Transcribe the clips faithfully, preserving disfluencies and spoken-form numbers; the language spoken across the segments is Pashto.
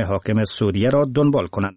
حاکم سوریه را دنبال کنند.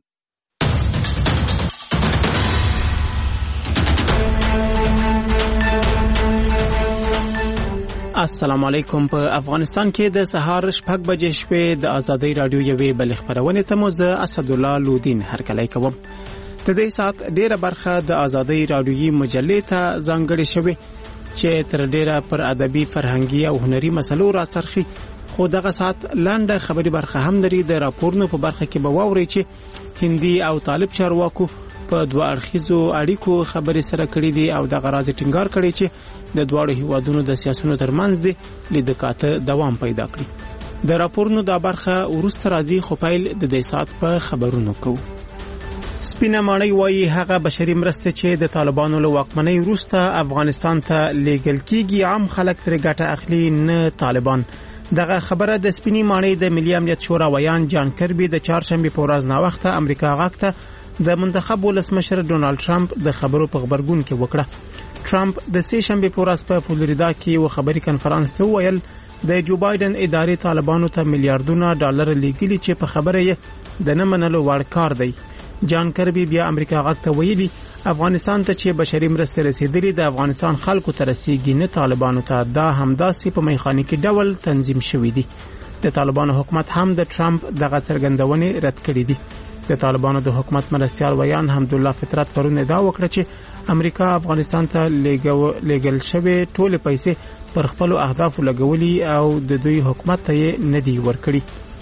السلام علیکم. په افغانستان کې د سهار شپږ بجې شپې د ازادي رادیو یوې بل خبرونه ته مو زه اسدالله لودین هرکلی کوم. د دې سات ډیره برخه د ازادي رادیوي مجلې ته ځانګړې شوې چې تر ډیره پر ادبي فرهنګي او هنري مسلو راڅرخي. خو دغه سات لاندې خبري برخه هم لري. د راپورونو په برخه کې به واوري چې هندي او طالب چارواکو په دوه اړخیزو اړیکو خبرې سره کړې دي او د غراض ټینګار کړي چې د دواړو هیوادونو د سیاسيونو ترمنځ د لیدکاته دوام پیدا کړي. د راپورونو دا برخه ورسته راځي خو پیل د دې سات په خبرونو کوو. سپینه ماڼۍ وایي هغه بشري مرسته چې د طالبانو له واکمنۍ وروسته افغانستان ته لیږل کیږي عام خلک ترې ګټه اخلي نه طالبان. دغه خبره د سپینې ماڼۍ د ملي امنیت شورا ویان جان کربي د چهارشنبه په ورځ نا وخت امریکا غاکته د منتخب ولسمشر ډونالد ټرمپ د خبرو په خبرګون کې وکړه. ټرمپ د سه شنبه په ورځ په فلوریدا کې یو خبري کنفرانس ته ویل د جو بایدن ادارې طالبانو ته میلیارډونه ډالر لیږلي چې په خبره یې د نه منلو وړ کار دی. جان کربي بیا امریکا غاکته ویلي افغانستان ته چې بشري مرسته رسیدلې د افغانستان خلکو ته رسیږي نه طالبانو ته. دا همداسې په میخانیکي ډول تنظیم شوی دی. د طالبانو حکومت هم د ټرمپ دغه څرګندونې رد کړې دي. د طالبانو د حکومت مرستيال ویان حمدالله فطرت پرون ادعا وکړه چې امریکا افغانستان ته لیږل شوی ټول پیسې پر خپل اهداف لګولي او د دوی حکومت ته نه دی ورکړي.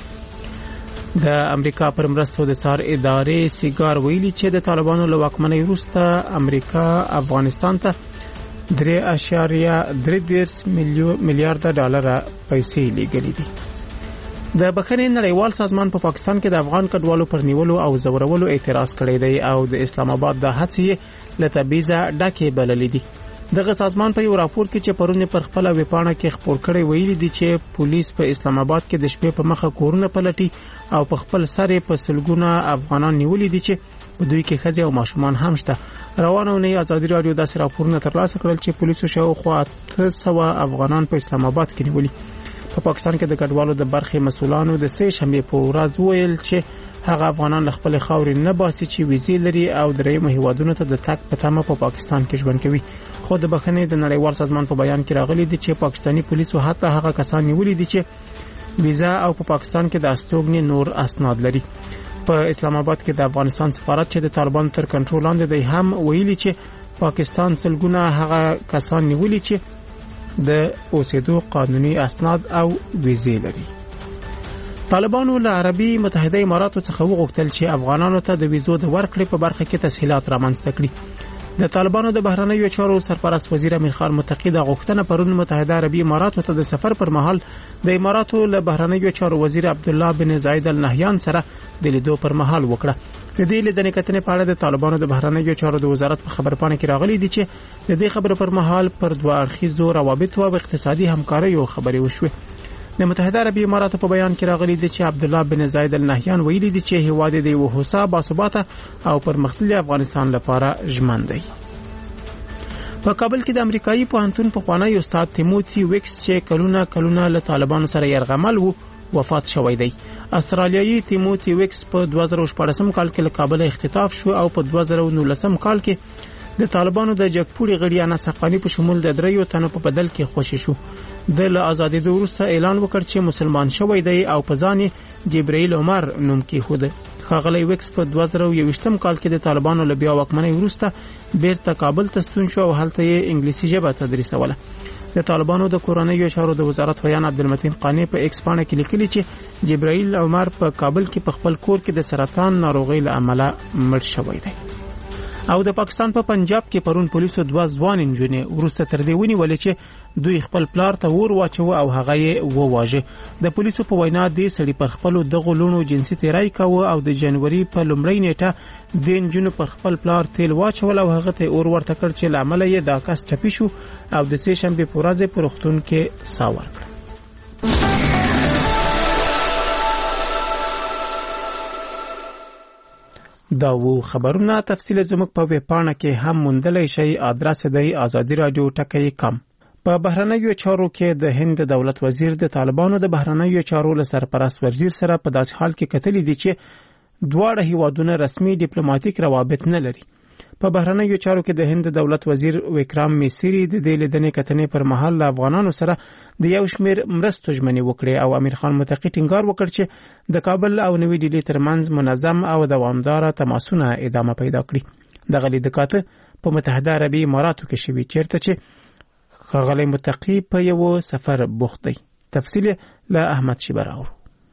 د امریکا پر مرستو د څار ادارې سیګار ویلي چې د طالبانو له واکمنۍ وروسته امریکا افغانستان ته درې اعشاریه درې دېرش میلیارډ ډالر پیسې لیږلي دي. د بخښنې نړیوال سازمان په پا پاکستان کې د افغان کډوالو پر نیولو او زورولو اعتراض کړی دی او د اسلام آباد د هڅې له تبعیضه ډکې بللې دي. دغه سازمان په یو راپور کې چې پرونه پر خپل ویبپاڼه کې خپور کړی ویلي دي چې پولیس په اسلام آباد کې د شپې په مخه کورونه پلټي او په خپل سر په سلګونه افغانان نیولي دي چې په دوی کې ښځې او ماشومان هم شته. روانه ونې ازادي رادیو داسې راپورونه ترلاسه کړل چې پولیسو شاوخوا اته سوه افغانان په اسلام آباد کې نیولي. په پا پاکستان کې د کډوالو د برخې مسولانو د سه شنبه په ورځ ویل چې هغه افغانان خپل خاورې نه باسي چې ویزې لري او درېیم هیوادونو ته د تګ په تمه په پاکستان کې ژوند کوي. خو د بخښنې د نړیوال سازمان په بیان کې راغلي دي چې پاکستانی پولیسو حتی هغه کسان نیولي دي چې ویزا او په پاکستان کې د استوګنې نور اسناد لري. په اسلام آباد کې د افغانستان سفارت چې د طالبانو تر کنټرول لاندې دی هم ویلي چې پاکستان سلګونه هغه کسان نیولي چې د اوسېدو قانوني اسناد او ویزې لري. طالبانو له عربي متحده اماراتو څخه وغوښتل چې افغانانو ته د ویزو د ورکړې په برخه کې تسهیلات رامنځته کړي. د طالبانو د بهرنیو چارو سرپرست وزیر امیر خان متقی د غوښتنه پرون متحده عربي اماراتو ته د سفر پر مهال د اماراتو له بهرنیو چارو وزیر عبد الله بن زاید ال نهیان سره د لیدو پر مهال وکړه. د دې لیدنې کتنې په اړه د طالبانو د بهرنیو چارو د وزارت په خبرپاڼه کې راغلي دي چې د دې خبرو پر مهال پر دوه اړخیزو روابطو او اقتصادي همکاریو خبرې وشوه. د متحده عربي اماراتو په بیان کې راغلي دي چې عبد الله بن زاید ال نهیان ویلي دي چې هیواد د یو هوسا باثباته او پرمختللي افغانستان لپاره ژمن دی. په کابل کې د امریکایي پوهنتون پخوانی استاد تیموتی ویکس چې کلونه کلونه له طالبانو سره یرغمل وو وفات شوی دی. استرالیایي تیموتی ویکس په دوه زره شپږم کال کې له کابل اختطاف شو او په دوه زره نولسم کال کې د طالبانو د جګپوري غړي انس حقانی په شمول د دریو تنو په بدل کې خوشی شو. د له ازادۍ وروسته اعلان وکړ چې مسلمان شوی دی او په ځان جبرائیل عمر نوم کې خوده. ښاغلی ویکس په دوه زره یوویشتم کال کې د طالبانو له بیا واکمنۍ وروسته بیرته کابل ته ستون شو او هلته یې انګلیسي ژبه تدریسوله. د طالبانو د کورنیو چارو د وزارت ویان عبدالمتین قانی په ایکس باندې کې لیکلي چې جبرائیل عمر په کابل کې په خپل کور کې د سرطان ناروغۍ له امله مړ شوی دی. او د پاکستان په پا پنجاب کې پرون پولیسو دوه ځوان انجونې ورسته تر دې ونیولې چې دوی خپل پلار ته ور واچو او هغه یې وواژه. د پولیسو په وینا دې سړي پر خپل دغه لونو جنسي تیرای کاوه او د جنوري په لومړۍ نیټه د انجونو پر خپل پلار تیل واچول او هغه ته اور ورته کړ چې لامل یې دا کس ټپي شو او د سه شنبه په ورځ په روغتون کې سا ورکړ. دا وو خبرونه تفصیل زموږ په ویبپاڼه کې هم موندلای شئ. ادرس دی آزادی رادیو ټکی کام. په بهرنیو چارو کې د هند دولت وزیر د طالبانو د بهرنیو چارو له سرپرست وزیر سره په داسې حال کې کتلې دي چې دواړه هیوادونه رسمي ډیپلوماټیک روابط نه لري. په بهرنیو چارو کې د هند دولت وزیر وکرام میسری د دې لیدنې کتنې پر مهال له افغانانو سره د یو شمېر مرستو ژمنې وکړې او امیر خان متقي ټینګار وکړ چې د کابل او نوې ډیلي ترمنځ منظم او دوامداره تماسونه ادامه پیدا کړي. دغه لیدکاته په متحده عربي اماراتو کې شوی چیرته چې ښاغلی متقي په یو سفر بوخت دی. تفصیل له احمد شیبر اورو.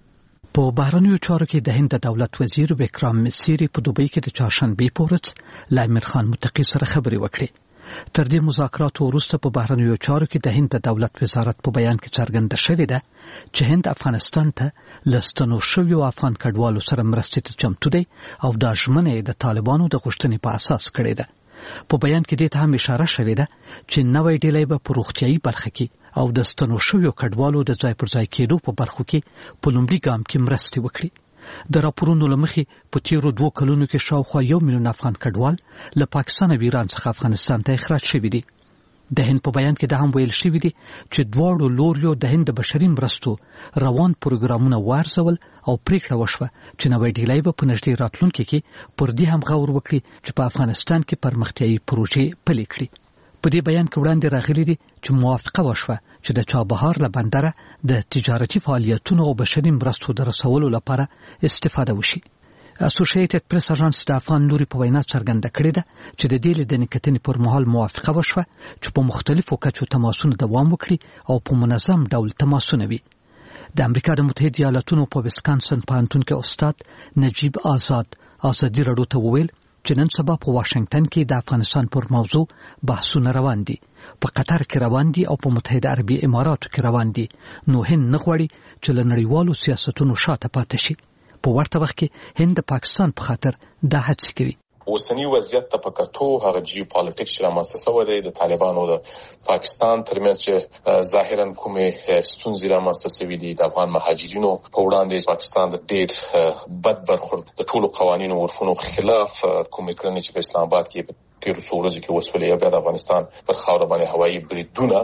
په بهرنیو چارو کې د هند دولت وزیر وکرام میسری په دوبۍ کې د چهارشنبه په ورځ له امیر خان متقي سره خبرې وکړې. تر دې مذاکراتو وروسته په بهرنیو چارو کې د هند دولت وزارت په بیان کې څرګنده شوې ده چې هند افغانستان ته لستنو شویو افغان کډوالو سره مرستې ته چمتو دی او دا ژمنه د طالبانو د غوښتنې په اساس کړې ده. په بیان کې دې ته هم اشاره شوې ده چې نوې ډلې به په روغتيایي برخه کې او د ستنو شویو کډوالو د ځای پر ځای کېدو په برخو کې په لومړي ګام کې مرستې وکړي. د راپورونو له مخې په تیرو دوه کلونو کې شاوخوا یو میلیون افغان کډوال له پاکستان او ایران څخه افغانستان ته اخراج شوي دي. د هند په بیان کې دا هم ویل شوي دي چې دواړو لوریو د هند د بشري مرستو روان پروګرامونه وارزول او پریکړه وشوه چې نوې ډیلۍ به په نږدې راتلونکي کې پر دې هم غور وکړي چې په افغانستان کې پرمختیايي پروژې پلي کړي. په دې بیان کې وړاندې راغلي دي چې موافقه وشوه چې د چابهار له بندره د تجارتي فعالیتونو او بشري مرستو د رسولو لپاره استفاده وشي. اسوسییټډ پریس اژانس د افغان لوري په وینا څرګنده کړې ده چې د دې لیدنې کتنې پر مهال موافقه وشوه چې په مختلفو کچو تماسونه دوام وکړي او په منظم ډول تماسونه وي. د امریکا د متحده ایالاتونو په ویسکانسن پوهنتون کې استاد نجیب آزاد ازادي راډیو ته وویل چې نن سبا په واشنگټن کې د افغانستان پر موضوع بحثونه روان دي. په قطر کې روان دي او په متحده عربي اماراتو کې روان دي. نو هند نه غواړي چې له نړیوالو سیاستونو شاته پاتې شي. په ورته وخت کې هند د پاکستان په خاطر دا هڅه کوي. اوسنی وضعیت ته په کتو هغه جیوپالیټکس چې رامنځته شوی دی د طالبانو د پاکستان ترمنځ چې ظاهرا کومې ستونزې رامنځته شوي دي د افغان مهاجرینو په وړاندې پاکستان د ډېر بد برخورد د ټولو قوانینو عرفونو خلاف کومې کړنې چې په اسلام آباد کې تیر څو ورځې کې وسولې او د افغانستان پر خاوره باندې هوایي بریدونه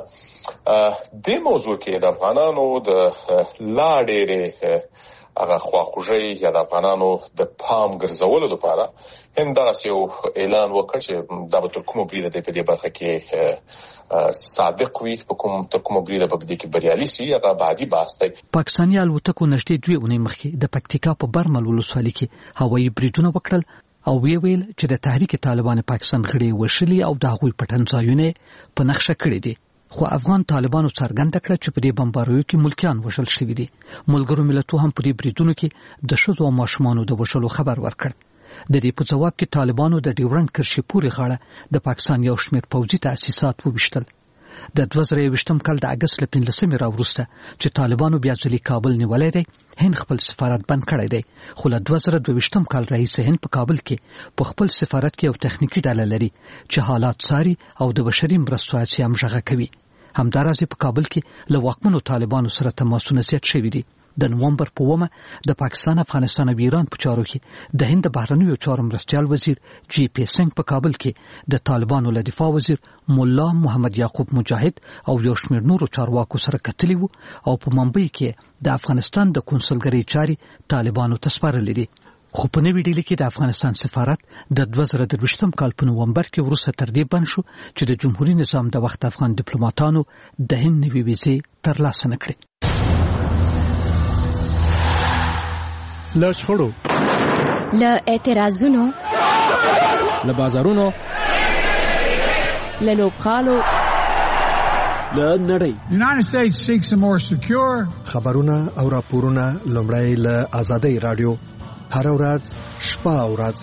د موضوع کې د افغانانو د لا ډېرې هغه خواخوږي یا د افغانانو د پام ګرځولو لپاره هند داسې یو اعلان وکړ چې د بتر کوم بریده د په دې برخه کې صادق وي په کوم تر کوم بریده په دې کې بریالي سي هغه بعدي بحث دی. پاکستاني الوتکو نږدې دوه اونۍ مخکې د پکتیکا په برمل ولسوالۍ کې هوایي بریدونه وکړل او وی ویل چې د تحریک طالبان پاکستان غړي وشلي او د هغوی پټنځایونه په نقشه کړی دي. خو افغان طالبانو څرګنده کړه چې په دې بمباریو کې ملکیان وژل شوي دي. ملګرو ملتونو هم په دې بریدونو کې د ښځو او ماشومانو د وژلو خبر ورکړ. د دې په جواب کې طالبانو د ډیورنډ کرښې پورې غاړه د پاکستان یو شمېر پوځي تاسیسات وویشتل. د دوه زره یوویشتم کال د اګست له پنځلسمې راوروسته چې طالبانو بیا ځلې کابل نیولی دی هند خپل سفارت بند کړی دی. خو له دوه زره دوه کال راهیسې هند په کابل کې په خپل سفارت کې یو تخنیکی ډله لري چې حالات څاري او د بشري مرستو هڅې هم غږ کوي. همدارنګه په کابل کې له واکمنو طالبانو سره تماسونه زیات شوي دي. د نومبر په اوومه د پاکستان، افغانستان او ایران په چارو کې د هند بهرنیو چارو مرستیال وزیر جی پی سنگ په کابل کې د طالبانو له دفاع وزیر مولا محمد یعقوب مجاهد او یو شمېر نورو چارواکو سره کتلي وو او په ممبئی کې د افغانستان د کنسولګرۍ چارې طالبانو ته سپارلې دي. خو په نوې ډیلي کې د افغانستان سفارت د دوه زره درویشتم کال په نومبر کې وروسته تر دې بند شو چې د جمهوریت نظام د وخت افغان ډیپلوماټانو د هند نوې ویزې ترلاسه نه کړې. له شخړو، له اعتراضونو، له بازارونو، له لوبغالو، له نړۍ. United States seeks a more secure خبرونه او راپورونه لومړی له آزادۍ رادیو هر ورځ شپه او ورځ.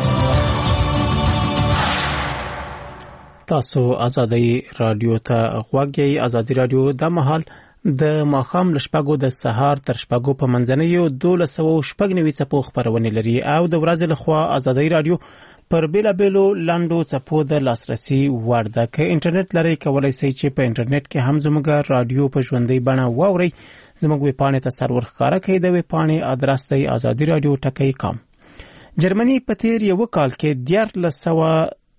تاسو آزادۍ رادیو ته غوږ یې. آزادۍ رادیو د مهال د ماښام له شپږو د سهار تر شپږو په منځنیو دولس سوه شپږ نوي څپو خپرونې لري او د ورځې لخوا آزادۍ رادیو پر بیلابیلو لنډو څپو د لاسرسي وړ ده. که انټرنیټ لرئ کولی شئ چې په انټرنیټ کې هم زموږ رادیو په ژوندۍ بڼه واورئ. زموږ ویبپاڼې ته سر ورښکاره کړئ. د ویبپاڼې ادرس دی آزادۍ رادیو ټکی کام. جرمني په تیر یو کال کې دیارلس سوه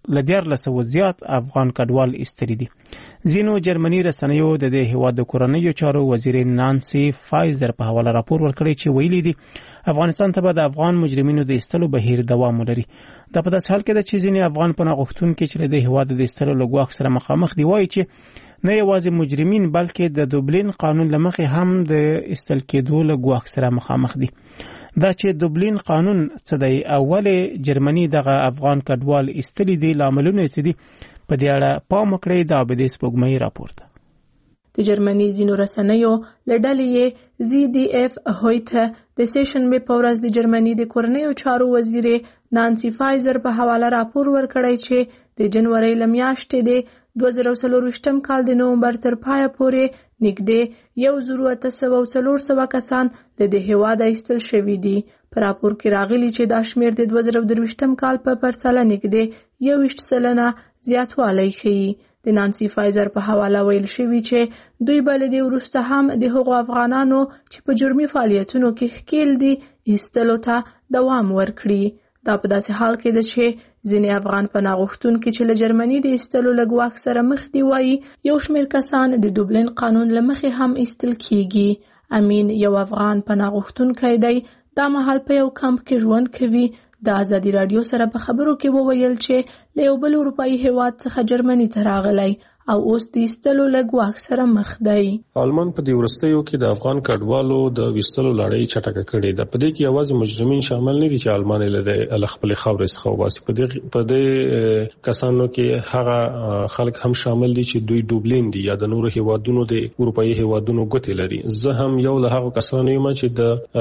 لدیار لسو زیات افغان کډوال ایستلي دي. ځینو جرمني رسنیو د دې هیواد د کورنیو چارو وزیر نانسي فایزر په حواله راپور ورکړی چې ویلي دي افغانستان ته به د افغان مجرمینو د ایستلو بهیر دوام ولري. دا په داسې حال کې ده چې ځینې افغان پناه غوښتونکي چې د هیواد د ایستلو له ګواښ سره مخامخ دي وایي چې نه یوازې مجرمین بلکې د دوبلین قانون له مخې هم د ایستل کېدو له ګواښ سره مخامخ دي. دا چې دوبلین قانون څه دی او ولې جرمني دغه افغان کډوال ایستلي دي لاملونه څه دي په دې اړه پام وکړئ. دا به د سپوږمۍ راپور ده. د جرمني ځینو رسنیو له ډلې زی ډي اف هویته د سیشنبې په ورځ د جرمني د کورنیو چارو وزیر نانسي فایزر په حواله راپور ورکړی چې د جنوري له میاشتې د دوه زره څلرویشتم کال د نومبر تر پایه پورې نږدې یو زر اته سوه او څلور سوه کسان له دې هیواده ایستل شوي دي. په راپور کې راغلي چې دا شمېر د دوه زره درویشتم کال په پرتله نږدې یوویشت سلنه زیاتوالی ښیي. د نانسي فایزر په حواله ویل شوي چې دوی به له دې وروسته هم د هغو افغانانو چې په جرمي فعالیتونو کې ښکېل دي ایستلو ته دوام ورکړي. دا په داسې حال کې ده چې ځینې افغان پناه غوښتونکي چې له جرمني د ایستلو له ګواښ سره مخ دي وایي یو شمېر کسان د دوبلین قانون له مخې هم ایستل کیږي. امین یو افغان پناه غوښتونکی دی. دا مهال په یو کمپ کې ژوند کوي. د ازادي رادیو سره په خبرو کې وویل چې له یو بل اروپایي هیواد څخه جرمني ته راغلی او اوس د ایستلو له ګواښ سره مخ دی. آلمان په دې وروستیو کې د افغان کډوالو د ویستلو لړۍ چټکه کړې ده. په دې کې یوازې مجرمین شامل نه دي چې آلمان یې له خپلې خاورې څخه وباسي. په دې په دې کسانو کې هغه خلک هم شامل دي چې دوی دوبلین دي یا د نورو هیوادونو د اروپایي هیوادونو ګوتې لري. زه هم یو له هغو کسانو یم چې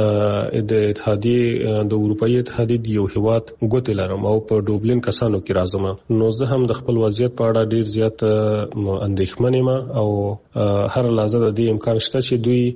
د د اتحادیې د اروپایي اتحادیې د یو هیواد ګوتې لرم او په دوبلین کسانو کې راځم. نو زه هم د خپل وضعیت په اړه ډیر زیات اندېښمن یم او هر لحظه د دې امکان شته چې دوی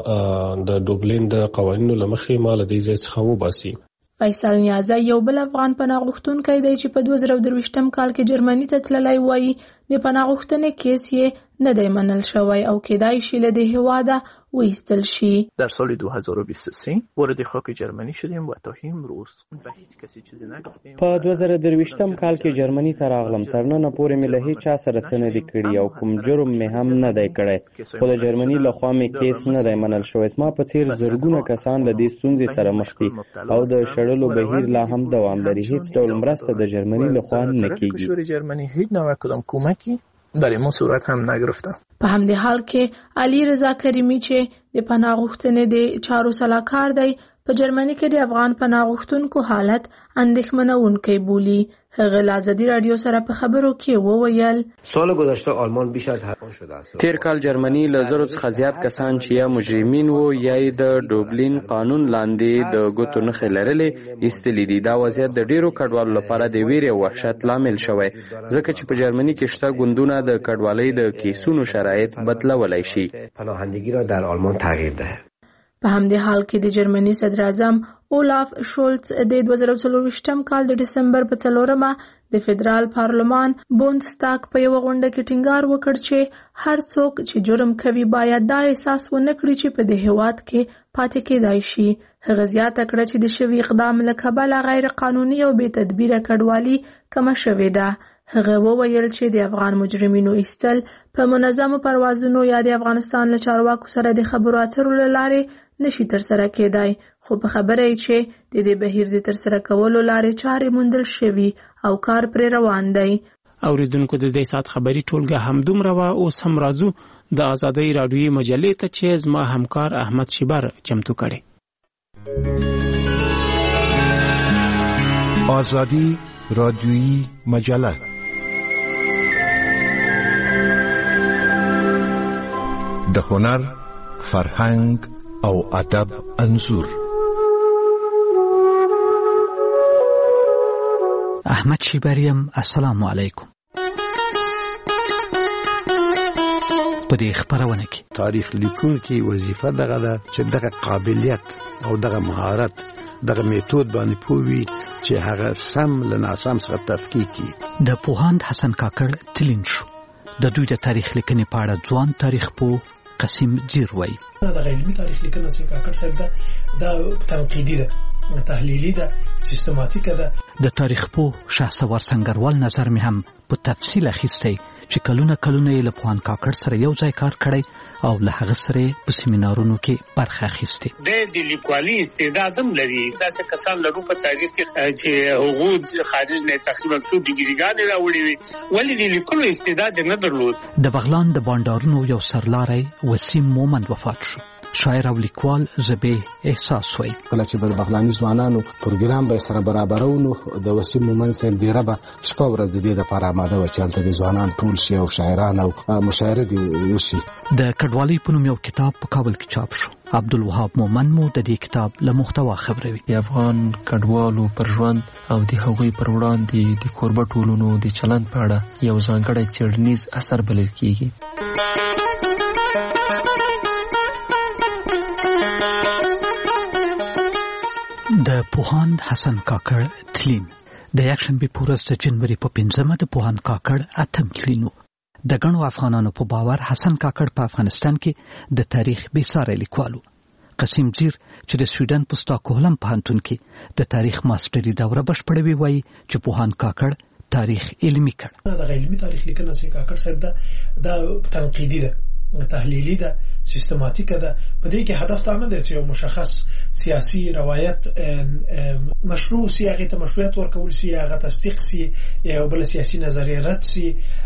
ما د دوبلین د قوانینو له مخې ما له دې ځای څخه وباسي. فیصل نیازی یو بل افغان پناه غوښتونکی دی چې په دوه زره درویشتم کال کې جرمنی ته تللی وایي د پناه غوښتنې کیس یې نه دی منل شوی او کېدای شي له دې هیواده وایستل شي. در سال دو هزار و بیست و سه وارد خاک جرمنی شدیم و تا امروز به هیچ کسی چیزی نگفتیم. په دوه زره درویشتم کال کې جرمنی ته راغلم. تر نن پورې مې له هیڅ چا سره څه نه دي کړي او کوم جرم مې هم نه دی کړی. خو د جرمني لخوا مې کیس نه دی منل شوی. ما په څیر زرګونه کسان له دې ستونزې سره مخ دي او د شړلو بهیر لا هم دوام لري. هیڅ ډول مرسته د جرمني لخوا نه کیږي. جرمنی هیچ نوع کدام کمکی برای ما صورت هم نگرفته. په همدې حال کې علي رضا کریمي چې د پناه غوښتنې د چارو سلاکار دی په جرمنی کې د افغان پناه غوښتونکو حالت اندېښمنونکی بولي. هغه له ازادي رادیو سره په خبرو کې وویل سال گذشته آلمان بیش از هر شده است. تیر کال جرمنی له زرو څخه زیات کسان چې یا مجرمین وو یا د دوبلین قانون لاندې د ګوتو نښې لرلې ایستلي دي. دا وضعیت د ډیرو کډوالو لپاره د ویرې او وحشت لامل شوی ځکه چې په جرمنی کې شته ګوندونه د کډوالۍ د کیسونو شرایط بدلولی شي. پناهندگی را در آلمان تغییر دهد. په همدې حال کې د جرمني صدر اعظم اولاف شولц د دوه زره څلرویشتم کال د ډسمبر په څلورمه د فدرال پارلمان بوندستاګ په یو غونډه کې ټینګار وکړ چې هر څوک چې جرم کوي باید دا احساس ونه کړي چې په دې هیواد کې پاتې کېدای شي. هغه زیاته کړه چې د شوي اقدام له کبله غیر قانوني او بې تدبیره کډوالي کمه شوې ده. هغه وویل چې د افغان مجرمینو ایستل په منظمو پروازونو یا د افغانستان له چارواکو سره د خبرو اترو له لارې نشي ترسره کېدای. خو په خبره یې چې د دې بهیر د ترسره کولو لارې چارې موندل شوي او کار پرې روان دی. اوریدونکو د دې سات خبري ټولګه همدومره وه. اوس هم راځو د ازادۍ راډیویي مجلې ته چې زما همکار احمد شیبر چمتو کړی. ازادي راډیویي مجله د هنر، فرهنګ او ادب انځور. احمد شیبریم، السلام علیکم. په دې خبرونه کې تاریخ لیکونکي وظیفه دغه ده چې دغه قابلیت او دغه مهارت دغه میتود باندې پوي چې هغه سم له ناسم څخه تفکیک کړي. د پوهاند حسن کاکړ تلین شو. د دوی د تاریخ لیکنې په اړه ځوان تاریخ پوه قسیم جیر وایي. د علمي تاریخ لیکنه چې کاکړ صاحب دا د تنقیدي ده تحلیلي ده، سیستماتیکه ده. د تاریخ پوه شهسوار سنگروال نظر مې هم په تفصیل اخیستی چې کلونه کلونه یې له پوهاند کاکړ سره یو ځای کار کړی او له هغه سره په سیمینارونو کې برخه اخیستې. د لیکوالي استعداد هم لري. داسې کسان لرو په تاریخ کې چې هغوی خارج نه تقریبا څو ډیګریګانې راوړي وي، ولې د لیکلو استعداد نه درلود. د بغلان د بانډارونو یو سرلاری وسیم مومند وفات شو. شاعر او لیکوال زبې احساس وای. کله چې د بغلاني ځوانانو پروګرام به سره برابرونو د وسیم مومند سره ډیره به شپه ورځ د دې لپاره آماده و چې هلته د ځوانان ټول شي او شاعران او مشاعره دي وشي. د کډوالۍ په نوم یو کتاب په کابل کې چاپ شو. عبدالوهاب مومن مو د دې کتاب له محتوا خبروي. د افغان کډوالو پر ژوند او د هغوی پر وړاندې د کوربه ټولنو د چلند په اړه یو ځانګړی څېړنیز اثر بلل کیږي. د پوهاند حسن کاکړ تلین د یکشنبې په ورځ د جنوري په پنځمه د پوهاند کاکړ اتم تلین و. د ګڼو افغانانو په باور حسن کاکړ په افغانستان کې د تاریخ بېساری لیکوال و. قسیم زیر چې د سویډن په ستاکهولم پوهنتون کې د تاریخ ماسټري دوره بشپړوي وایي چې پوهاند کاکړ تاریخ علمي کړ. د علمي تاریخ لیکنه چې کاکړ صاحب ده د تنقیدي ده، تحلیلی ده، سیستماتیکه ده. په دې کې هدف دا نه دی چې یو مشخص سیاسي روایت مشروع سی، هغه ته مشروعیت ورکول سی، هغه تصدیق سی، یا بل سیاسي نظریه رد سی،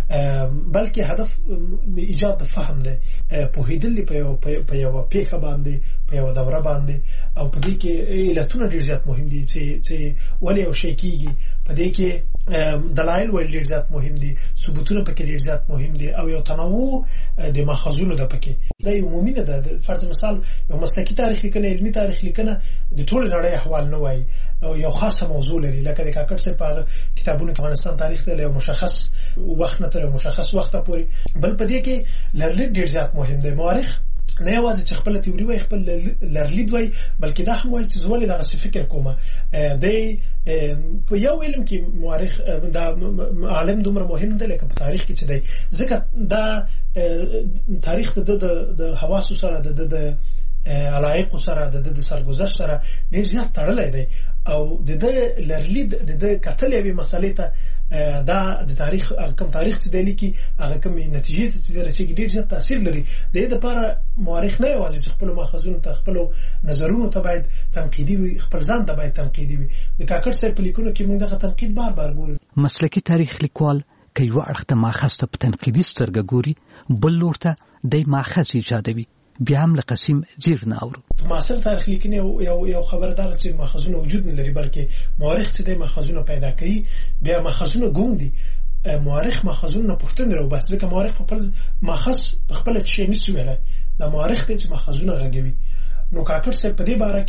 بلکې هدف ایجاد د فهم ده، پوهیدل په یو په یو پیښه باندې، په یو دوره باندې. او په دې کې علتونه ډیر زیات مهم دي چې چې ولې یو شی کیږي. په دې کې دلایل ولې ډیر زیات مهم دي، ثبوتونه پکې ډیر زیات مهم دي، او یو تنوع د ماخذونو ده پکې. دا یو عمومي نه ده. فرض مثال یو مسلکي تاریخ لیکنه، علمي تاریخ لیکنه د ټول نړۍ احوال نه وایي او یو خاصه موضوع لري. لکه د کاکړ صاحب په کتابونو کې افغانستان تاریخ ته یو مشخص وخت نه تر مشخص وخت پورې. بل په دې کې لرلید ډیر زیات مهم دی. مورخ نه یوازې چې خپل تیوري وای، خپل لرلید وای، بلکې دا هم وای چې زولې دغه څه فکر کومه. د په یو علم کې مورخ دا عالم دومره مهم دی لکه په تاریخ کې چې دی، ځکه دا تاریخ د د حواسو سره، د د علایق سره، د د سرګذشت سره ډیر زیات تړلی دی. او د د لرلید د د کتل یوې مسلې ته دا د تاریخ کوم تاریخ چې دی لیکي، هغه کوم نتیجې ته چې رسېږي ډیر زیات تاثیر لري. د دې لپاره مورخ نه یوازې خپل ماخذونو ته، خپل نظرونو ته باید تنقیدي وي، خپل ځان ته باید تنقیدي وي. د کاکړ صاحب په لیکنو کې موږ دغه تنقید بار بار ګورو. مسلکي تاریخ لیکوال که یو اړخ ته ماخذ ته په تنقیدي سترګه ګوري، بل لور ته د ماخذ ایجادوي. بیا هم له قسیم زیر نه اورو. معاصر تاریخ لیکنه یو یو خبره ده چې ماخذونه وجود نه لري، بلکې مورخ چې د ماخذونه پیدا کوي، بیا ماخذونه ګوم دي. مورخ ماخذونه پوښتنه راو بس، ځکه مورخ په خپل ماخذ په خپل شي نه سویله. دا مورخ ته چې ماخذونه غږوي. نو کاکړ صاحب په دې باره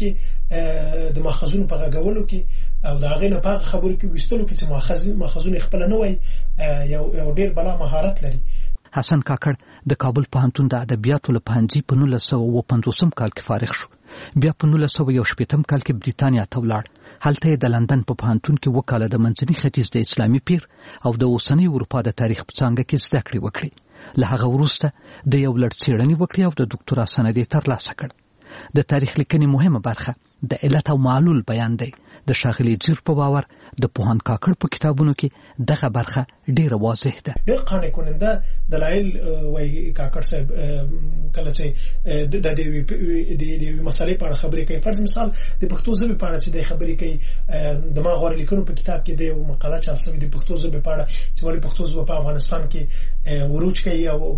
کې د ماخذونو په غږولو کې او د هغې نه په خبرو کې ویستلو کې چې ماخذ ماخذونه خپل نه وای، یو یو ډیر بلا مهارت لري. حسن کاکړ د کابل پوهنتون د ادبیاتو له پوهنځي په نولس سوه اوه پنځوسم کال کې فارغ شو. بیا په نولس سوه یو شپېتم کال کې بریتانیا ته ولاړ. هلته یې د لندن په پوهنتون کې اووه کاله د منځني ختیځ د اسلامي پیر او د اوسنۍ اروپا د تاریخ په څانګه کې زده کړې وکړې. له هغه وروسته د یو لړ څېړنې وکړې او د ډاکټورا سند یې ترلاسه کړ. د تاریخ لیکنې مهمه برخه د علت او معلول بیان دی. د ښاغلي جیر په باور د پوهاند کاکړ په کتابونو کې دغه برخه ډیره واضح ده. ډیر قانع کننده دلایل وایي کاکړ صاحب کله چې د دې د مسالې په اړه خبرې کوي. فرض مثال د پښتو ژبې په اړه چې د خبرې کوي، د ما غوړ لیکنو په کتاب کې د مقاله چاپ شوې د پښتو ژبې په اړه چې ولې پښتو ژبه په افغانستان کې وروج کوي او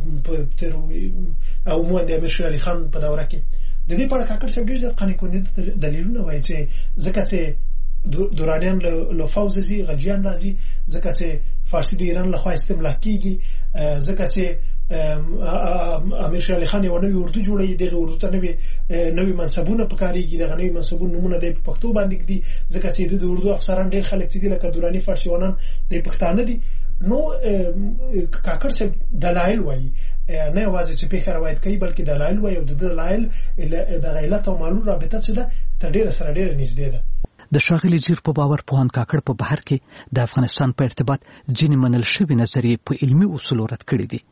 او مو د امیر شیر علي خان په دوره کې د دې په اړه کاکړ صاحب ډیر قانع کننده دلیلونه وایي چې ځکه چې دورانیان له فوز زی غلجیان راځي، ځکه چې فارسی د ایران له خوا استملاک کیږي، ځکه چې امیر شیر علي خان یو نوی اردو جوړوي، دغه اردو ته نوی نوی منصبونه پکاريږي، دغه نوی منصبونه نمونه د پښتو باندې دي، ځکه چې د اردو افسران ډیر خلک چې دي لکه دورانی فارسیوانان د پښتانه دي. نو کاکړ صاحب دلایل وایي، نه یوازې چې پیښه روایت کوي بلکې دلایل وایي، او د دلایل د علت او معلول رابطه چې ده تر ډیره سره ډیره نږدې ده. د ښاغلي زیر په باور پوهاند کاکړ په بهر کې د افغانستان په ارتباط ځینې منل شوي نظریې په علمي اصولو رد کړي دي.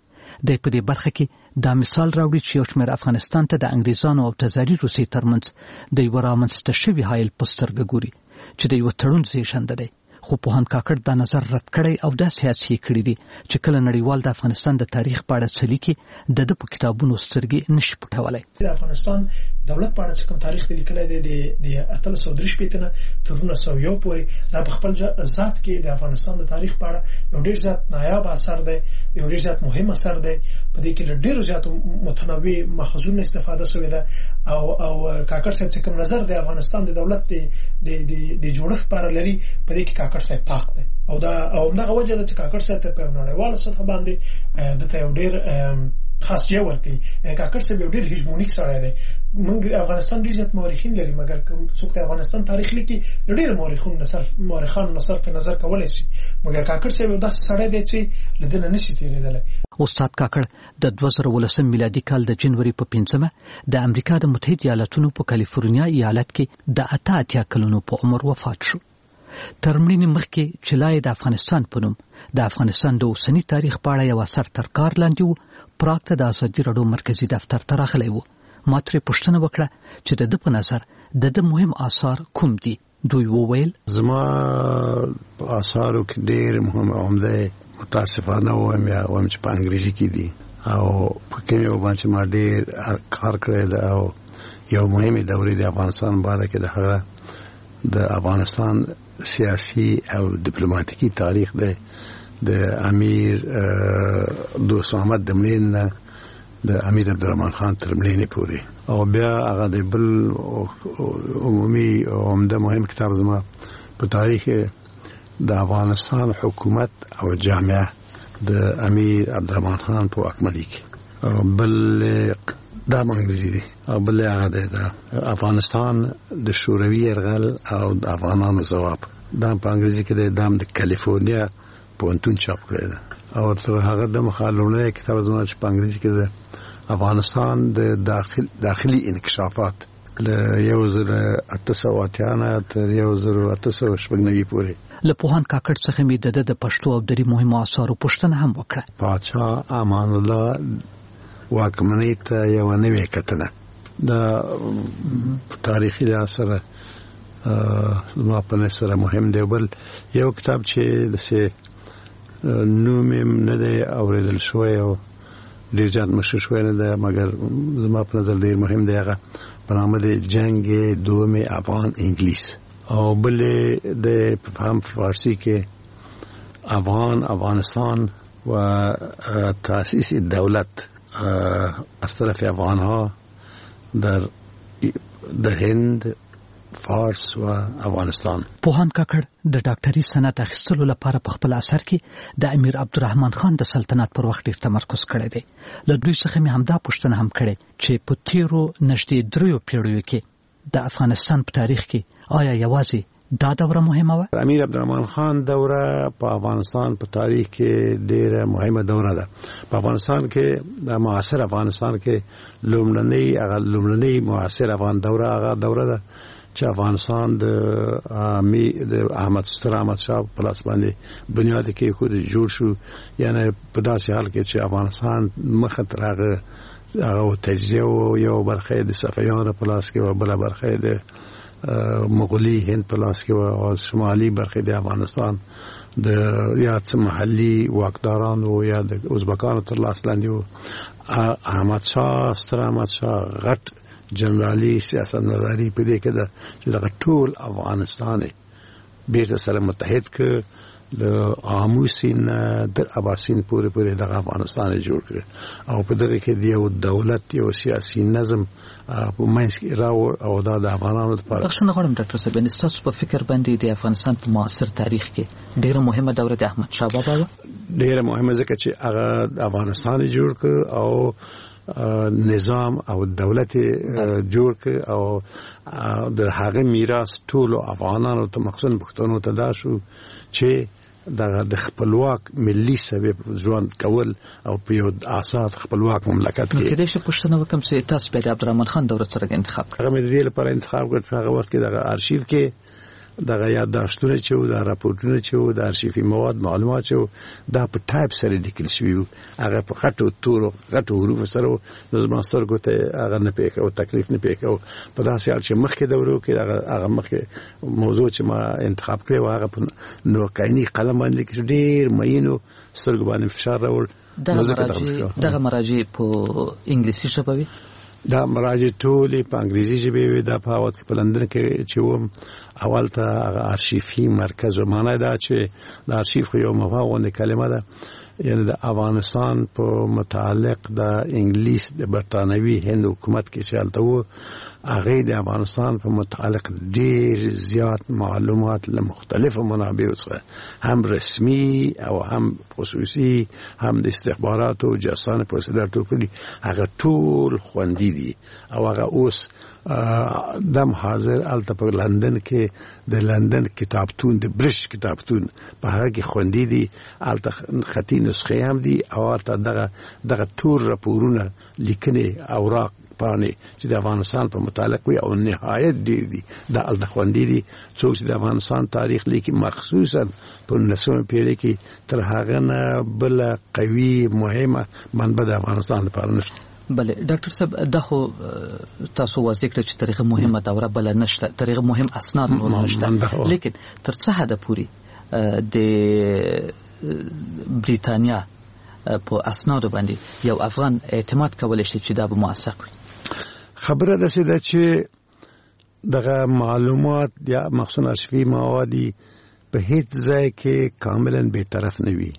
د په دې برخه کې دا مثال راوړي چې یو شمېر افغانستان ته د انګریزانو او تزاري روسي ترمنځ د یو رامنځته شوي حایل په سترګه ګوري چې د یو تړون زیږنده دی. خو پوهاند کاکړ دا نظر رد کړی او دا سیاسي کړی دی چې کله نړیوال د افغانستان د تاریخ په اړه څه لیکي د ده په کتابونو سترګې نشي پټولی. د افغانستان دولت په اړه چې کوم تاریخ دی لیکلی دی د اتلس سوه درې شپېته نه تر نولس سوه یو پورې دا په خپل ذات کې د افغانستان د تاریخ په اړه یو ډېر زیات نایاب اثر دی، یو ډېر زیات مهم اثر دی. په دې کې له ډېرو زیاتو متنوع ماخذونو استفاده شوې ده او او کاکړ صاحب چې کوم نظر د افغانستان د دولت د د جوړښت په اړه لري په دې کې کاکړ صاحب طاق دی او دا او دغه وجه ده چې کاکړ صاحب ته په نړیواله سطح باندې د ته یو ډېر خاص ځای ورکوي. کاکړ صاحب یو ډېر هیجمونیک سړی دی. موږ افغانستان ډېر زیات مورخین لري مګر څوک د افغانستان تاریخ لیکي د ډېرو مورخینو نه صرف مورخانو نه صرف نظر کولی شي مګر کاکړ صاحب یو داسې سړی دی چې له ده نه نشي تېرېدلی. استاد کاکړ د دوه زره ولسم میلادي کال د جنوري په پنځمه د امریکا د متحد ایالاتونو په کالیفورنیا ایالت کې د اته اتیا کلونو په عمر وفات شو. تر مړینې مخکې چې لا یې د افغانستان په نوم د افغانستان د اوسني تاریخ په اړه یو اثر تر کار لاندې و، پراګ ته د ازادي راډیو مرکزي دفتر ته راغلی و. ما ترې پوښتنه وکړه چې د ده په نظر د ده مهم آثار کوم دي. دوی وویل زما په آثارو کې ډېر مهم عمده متاسفانه وایم یا وایم چې په انګریزي کې دي او په کوم یو باندې ما ډېر کار کړی دی او یو مهمې دورې د افغانستان باره کې د هغه د افغانستان سیاسي او ډیپلوماټیکي تاریخ دی د امیر دوست محمد د مړینې نه د امیر عبدالرحمن خان تر مړینې پورې او بیا هغه د بل عمومي عمده مهم کتاب زما په تاریخ د افغانستان حکومت او جامعه د امیر عبدالرحمن خان په واکمنۍ کې بل دا انګریزي دی او بل هغه د افغانستان د شوروي یرغل او د افغانانو ځواب دا په انګریزي کې دی. دا د کالیفورنیا پوهنتون چاپ کړی دی او تر هغه د مخالفت کتاب زما چې په انګریزي کې دی افغانستان د داخل داخلي انکشافات له یو زر اته سوه اتیا نه تر یو زر اته سوه شپږ نوي پورې. له پوهاند کاکړ څخه مې د ده د پښتو او دري مهمو آثارو پوښتنه هم وکړه. پاچا امان الله واکمنۍ ته یوه نوې کتنه د تاریخي لحاظ سره زما په نظر سره مهم دی. بل یو کتاب چې داسې نوم یې نه دی اورېدل شوی او ډېر زیات مشهور شوی نه دی مګر زما په نظر ډېر مهم دی. هغه په نامه دی جنگ دوم افغان انګلیس او بل د هم فارسی کې افغان افغانستان و تأسیس دولت از طرف افغانها در در هند فارس و افغانستان. پوهاند کاکړ د ډاکټري سند اخیستلو لپاره په خپل اثر کې د امیر عبدالرحمن خان د سلطنت پر وخت ډېر تمرکز کړی دی. له دوی څخه مې همدا پوښتنه هم کړې چې په تیرو نږدې دریو پیړیو کې د افغانستان په تاریخ کې آیا یوازې دا دوره مهمه وه؟ امیر عبدالرحمن خان دوره په افغانستان په تاریخ کې ډېره مهمه دوره ده. په افغانستان کې د معاصر افغانستان کې لومړنۍ هغه لومړنۍ معاصر افغان دوره هغه دوره ده چې افغانستان د امي د احمد ستر احمد شاه په لاس باندې بنیاد کې خود جوړ شو. یعنی په داسې حال کې چې افغانستان مخه تر هغه هغه تجزیه او یو برخه د صفویانو په لاس کې او بل برخه د مغولي هند په لاس کې او شمالي برخه د افغانستان د یا څه محلي واکداران او یا د ازبکانو تر لاس لاندې و. احمد شاه ستر احمد شاه غټ جنرالي سیاست مداري په دې کې ده چې دغه ټول افغانستان بیرته سره متحد ک د آموسین در اباسین پورې پورې دغه افغانستان جوړ کړ او په دغه کې د یو دولت یو سیاسي نظم په منځ کې راوړ او دا د افغانانو لپاره. تاسو نه غواړم ډاکټر صاحب تاسو په فکر باندې د افغانستان په معاصر تاریخ کې ډیره مهمه دوره د احمد شاه بابا و. ډیره مهمه ځکه چې هغه د افغانستان جوړ کړ او نظام او دولت جوړ کړ او د هغه میراث ټول افغانانو ته مخصوصا پښتنو ته دا شو چې دغه د خپلواک ملي سبب ژوند کول او په یو آزاد خپلواک مملکت کې. کله چې پښتنه وکم چې تاسو په عبدالرحمن خان دوره سره انتخاب کړ. هغه مې د دې لپاره انتخاب کړ چې هغه وخت کې دغه ارشیف کې دغه یادداشتونه چې و د راپورټونه چې و د ارشیفي مواد معلومات چې و دا په ټایپ سره لیکل شوي و هغه په غټو تورو غټو حروفو سره و نو زما سترګو ته هغه نه پیښه او تکلیف نه پیښه او په داسې حال چې مخکې دورو کې هغه مخکې موضوع چې ما انتخاب کړی و هغه په نوکایني قلم باندې لیکل ډېر مینو سترګو باندې فشار راوړ دغه مراجع په انګلیسي ژبه وي دا مراجع ټولې په انګریزي ژبه وي دا په وخت په لندن کې چې وم اول ته ارشیفي مرکز و معنی دا چې د ارشیف یو مفهوم کلمه ده یعنی د افغانستان په متعلق د انګلیس د برتانوي هند حکومت کې چلته وو هغه د افغانستان په متعلق ډېر زیات معلومات له مختلفو منابعو څخه هم رسمي او هم خصوصي هم د استخباراتو او جاسوسانو په وسیله ټولې هغه ټول خوندي دي او هغه اوس دم حاضر الته په لندن کې د لندن کتابتون د برش کتابتون په هغه کې خوندي دي الته خطي نسخه هم دي او الته دغه دغه ټول راپورونه لیکنې اوراق پانه چې د افغانستان په متعلق وي او نهایت ډیر دي د الته خوندي دي څوک چې د افغانستان تاریخ لیکي مخصوصا په نولسمه پیړۍ کې تر هغه نه بل قوي مهمه منبع د افغانستان لپاره نشته. بله ډاکټر صاحب دا خو تاسو واضح کړ چې طریقه مهمه دوره بل نشته طریقه مهم اسناد نور نشته لیکن تر څه حد پوري د بریتانیا په اسناد باندې یو افغان اعتماد کولای شي چې دا به موثق وي. خبره ده چې دغه معلومات یا مخصوص ارشیفي مواد په هیڅ ځای کې کاملا به طرف نه وي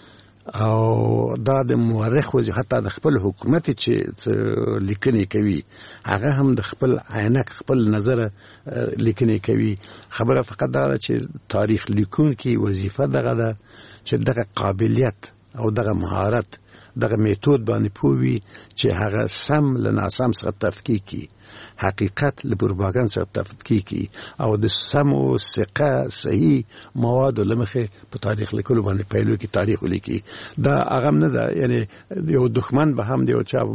او دا د مورخ وځي حتی د خپل حکومت چې لیکنې کوي هغه هم د خپل عینک خپل نظر لیکنې کوي. خبره فقط دا چې تاریخ لیکونکي وظیفه دغه ده چې دغه قابلیت او دغه مهارت دغه میتود باندې پوي چې هغه سم له ناسم څخه تفکیک کی حقیقت له پروپاګاندا څخه تفکیک کی او د سم او ثقه صحیح مواد لمخه په تاریخ لیکلو باندې پیلو کې تاریخ لیکي. دا هغه نه ده یعنی یو دښمن به هم دی او چا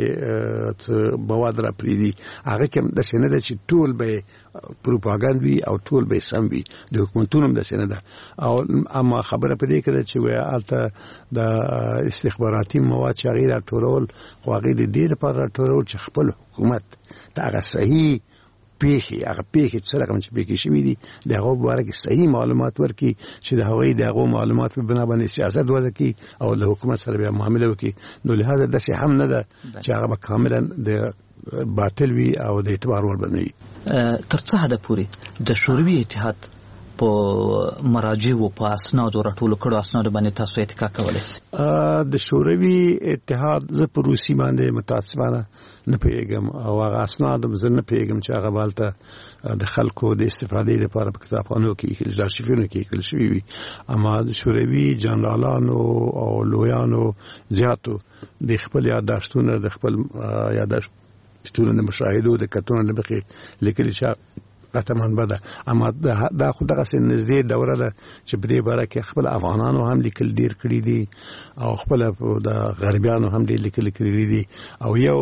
مبارکه مواد را پریدي هغه کوم د سینه ده چې ټول به پروپاګاندا او ټول به سم وي د حکومتونو د سینه ده او اما خبره پدې کې چې وای الته د استخباراتي مواد چې غیر ټول خو هغه د دې لپاره ټول چې خپل حکومت دا هغه صحیح پیخي هغه پیخي چې څنګه چې پیخي شوی دي د هغه باره کې صحیح معلومات ورکي چې د هغه د هغه معلومات په بنا باندې سیاست وځي کی او له حکومت سره به معاملې وکړي. نو لهدا د څه هم نه ده چې هغه کاملا د باطل وي او د اعتبار ور بنوي. تر څه حد پورې د شوروي اتحاد په مراجع او په اسناد او راټول کړو اسناد باندې تاسو اتکا کولای شئ؟ د شوروي اتحاد ز په روسي باندې متاسفانه نه پیګم او هغه اسناد زه نه پیګم چې هغه بالته د خلکو د استفادې لپاره په کتابخانو کې کې ارشیفونو کې کول شوی وي. اما د شوروي جنرالانو او لویانو زیاتو د خپل یادداشتونه د خپل یادداشتونه د مشاهدو د کتونو د بخي لیکل شي قطعاً بده اما دا خو دغه سن نږدې دوره ده چې په دې باره کې خپل افغانانو هم لیکل ډیر کړی دي او خپل د غربیانو هم ډیر لیکل کړی دي او یو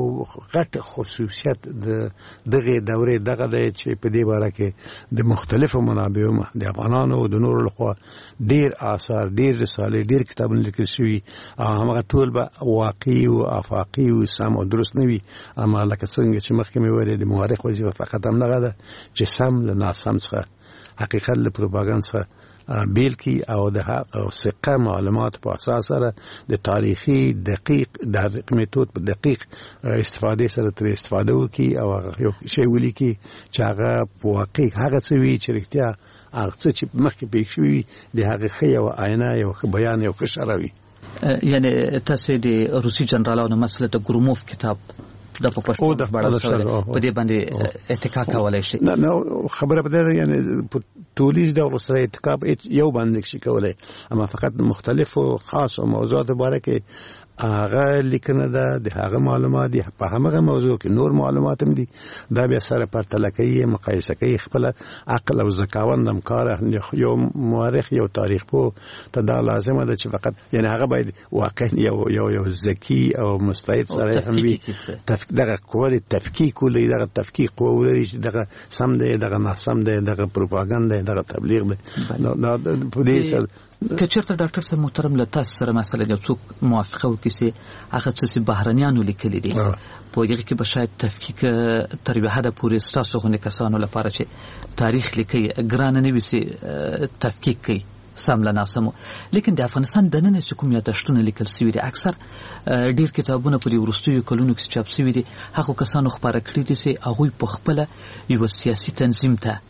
غټ خصوصیت د دغه دوره دغه ده چې په دې باره کې د مختلفو منابعو د افغانانو او د نورو لخوا ډیر آثار ډیر رسالې ډیر کتابونه لیکل شوي هغه ټول به واقعي او افاقي او سم او درست نه وي. اما لکه څنګه چې مخکې مې ویل د مورخ وظیفه فقط هم نه ده چې سم له ناسم څخه حقیقت له پروپاګاندا څخه بیل کی او د ثقه معلومات په اساس سره د تاریخي دقیق د میتود په دقیق استفاده سره تر استفاده وکي او یو شی ولیکي چې هغه په واقع هغه څه وی چې رښتیا هغه څه چې مخکې پېښ شوی د هغه خي او عینه یو بیان یو کشروي. یعنی تاسو د روسي جنرالانو مسله د ګروموف کتاب د په پښتو باندې په دې باندې اتکا کولای شي؟ نه نو خبره په دې یعنی په ټولیز د سره اتکا یو باندې شي کولای اما فقط مختلف او خاص او موضوعات باره کې هغه لیکنه ده د هغه معلومات دي په هغه موضوع کې نور معلومات هم دي دا بیا سره پرتله کوي مقایسه کوي خپل عقل او ذکاوند هم کار یو مورخ یو تاریخ پوه ته دا لازمه ده چې فقط یعنی هغه باید واقعا یو یو یو ذکی او مستعد سره هم وي دغه قوه د تفکیک ولري دغه تفکیک قوه ولري چې دغه سم دی دغه ناسم دی دغه پروپاګاندا دی دغه تبلیغ دی نو د پولیس که چېرته ډاکټر صاحب محترم له تاسو سره مثلا یو څوک موافقه وکړي چې هغه څه چې بهرنیانو لیکلي دي په هغې کې به شاید تفکیک تر یوه حده پورې ستاسو غوندې کسانو لپاره چې تاریخ لیکي ګرانه نه وي چې تفکیک کوي سم له ناسمو لیکن د افغانستان دننه چې کوم یادښتونه لیکل سوي دي اکثر ډېر کتابونه په دې وروستیو کلونو کې چاپ سوي دي هغو کسانو خپاره کړي دي چې هغوی په خپله یوه سیاسي تنظیم ته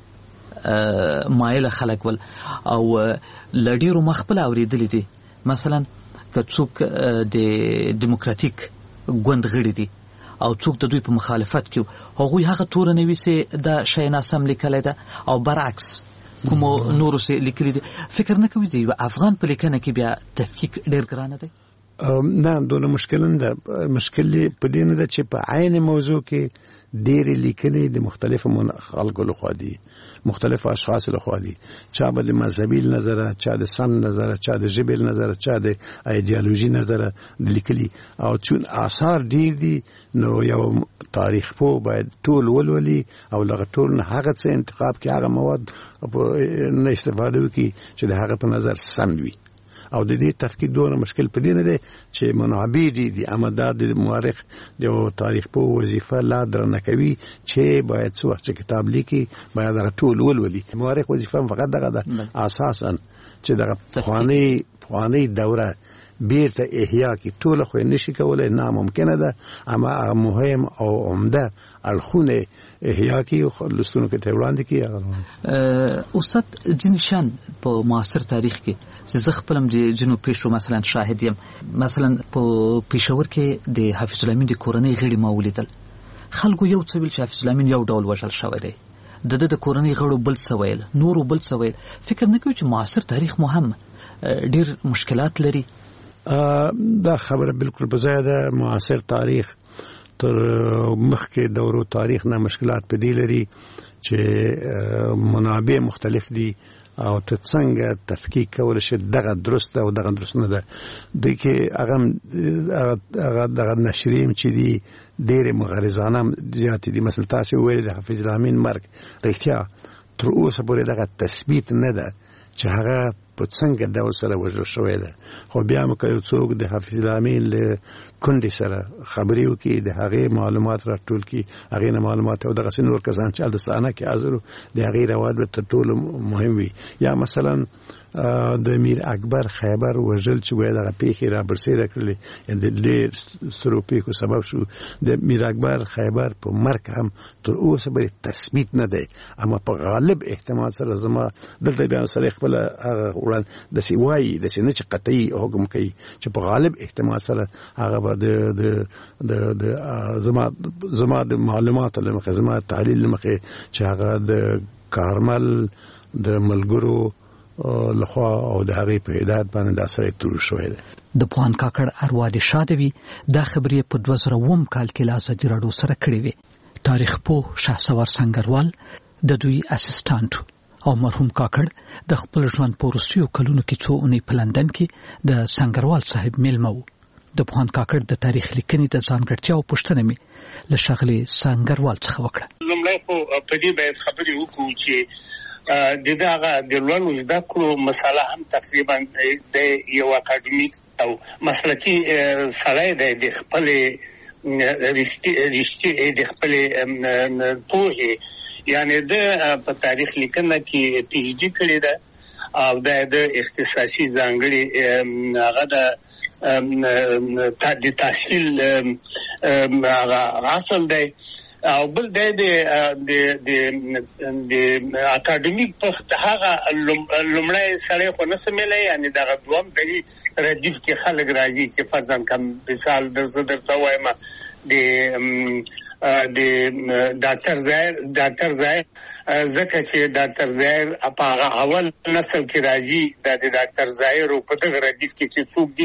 مایل خلک ول او لډیرو مخبل اوریدل دي مثلا که څوک د دیموکراتیک ګوند غړي دي او څوک د دوی په مخالفت کې هغوی هغه تور نه وي چې دا شی ناسم لیکلی ده او برعکس کومو نورو چې لیکلي دي فکر نه کوي دی افغان په لیکنه کې بیا تفکیک ډېر ګرانه دی نه دونه مشکل نه ده مشکل په دې نه ده چې په عین موضوع کې ډېرې لیکنې د مختلفو خلکو لخوا دي مختلفو اشخاص لخوا دي چا به د مذهبي نظره چا د سم نظره چا د ژبې نظره چا د ایدیالوژي نظره لیکلي او چون آثار ډېر دي نو یو تاریخ پوه باید ټول ولولي او له ټول نه هغه څه انتخاب کړي هغه مواد نه استفاده وکړي چې د هغه په نظر سم وي او د دې تفکیک دونه مشکل په دې نه دی چې منابع دي دي اما دا د مورخ د تاریخ په وظیفه لا درنه کوي چې باید څو وخت کتاب لیکي باید هغه ټول ولولي مورخ وظیفه فقط دغه ده اساسا چې دغه پخوانی پخوانی دوره بیرته احیا کی ټول خو نشي کولای ناممکنه ده اما مهم او عمده الخونه احیا کی لستونو کې ته وړاندې کی استاد جنشان په معاصر تاریخ کې زه خپلم د جنوب پیشرو مثلا شاهد یم مثلا په پېښور کې د حافظ الامین د کورنۍ غړي ما ولیدل خلکو یو څه ویل چې حافظ الامین یو ډول وژل شوی دی د د کورنۍ غړو بل څه ویل نورو بل څه ویل فکر نه کوي چې معاصر تاریخ مهم ډېر مشکلات لري دا خبره بالکل په ځای ده معاصر تاریخ تر مخکې دورو تاریخ نه مشکلات په دې لري چې منابع مختلف دي او ته څنګه تفکیک کول شي دغه درست او دغه درست نه ده د کې هغه هغه دغه نشریم چې دي ډېر مغرضانه زیات دي مثلا تاسو ویل د حافظ الامین مرګ رښتیا تر اوسه پورې دغه تثبیت نه ده چې هغه په څنګه ډول سره وژل شوی ده خو بیا مو که څوک د حافظ الامین له کندې سره خبرې وکړي د هغې معلومات راټول کړي هغې نه معلومات او دغسې نور کسان چې هلته صحنه کې حاضر وو د هغې روایت به تر ټولو مهم وي یا مثلا د میر اکبر خیبر وژل چې وایي دغه پیښې را برسېره کړلې د ډېر سترو پیښو سبب شو د میر اکبر خیبر په مرګ هم تر اوسه پورې تثبیت نه دی اما په غالب احتمال سره زما دلته بیا سړی خپله هغه وړاندې داسې وایي داسې نه چې قطعي حکم کوي چې په غالب احتمال سره هغه به د د د زما زما د معلوماتو له مخې زما تحلیل له مخې چې هغه د کارمل د ملګرو لخوا او د هغې په هدایت باندې دا سړی تور شوی دی د پوهان کاکړ اروا د شاده وي دا خبرې په دوه زره اووم کال کې له ازادي راډیو سره کړې وې تاریخ پوه شهسوار سنګروال د دوی اسسټانټ او مرحوم کاکړ د خپل ژوند په وروستیو کلونو کې څو اونۍ په لندن کې د سنګروال صاحب میلمه و د پوهان کاکړ د تاریخ لیکنې د ځانګړتیاو پوښتنه مې له ښاغلي سنګروال څخه وکړه لومړی خو په دې باید خبرې وکړو چې د دغه د لوړو زده کړو مسله هم تقریبا د یو اکاډمیک او مسلکي سړی دی د خپلې رښتې د خپلې پوهې یعنی د په تاریخ لیکنه کې پی ایچ ډي کړې ده او د اختصاصي ځانګړي هغه د تحصیل هغه اصل دی او بل د د د د اکاډمیک په هغه لومړی سره خو نه سمېلای یعنی دا دوام دی ردیف کې خلک راځي چې فرضاً کوم مثال د زدر توایم د د ډاکټر زاهر ډاکټر زاهر ځکه چې ډاکټر زاهر په هغه اول نسل کې راځي د ډاکټر زاهر په دغه ردیف کې چې څوک دي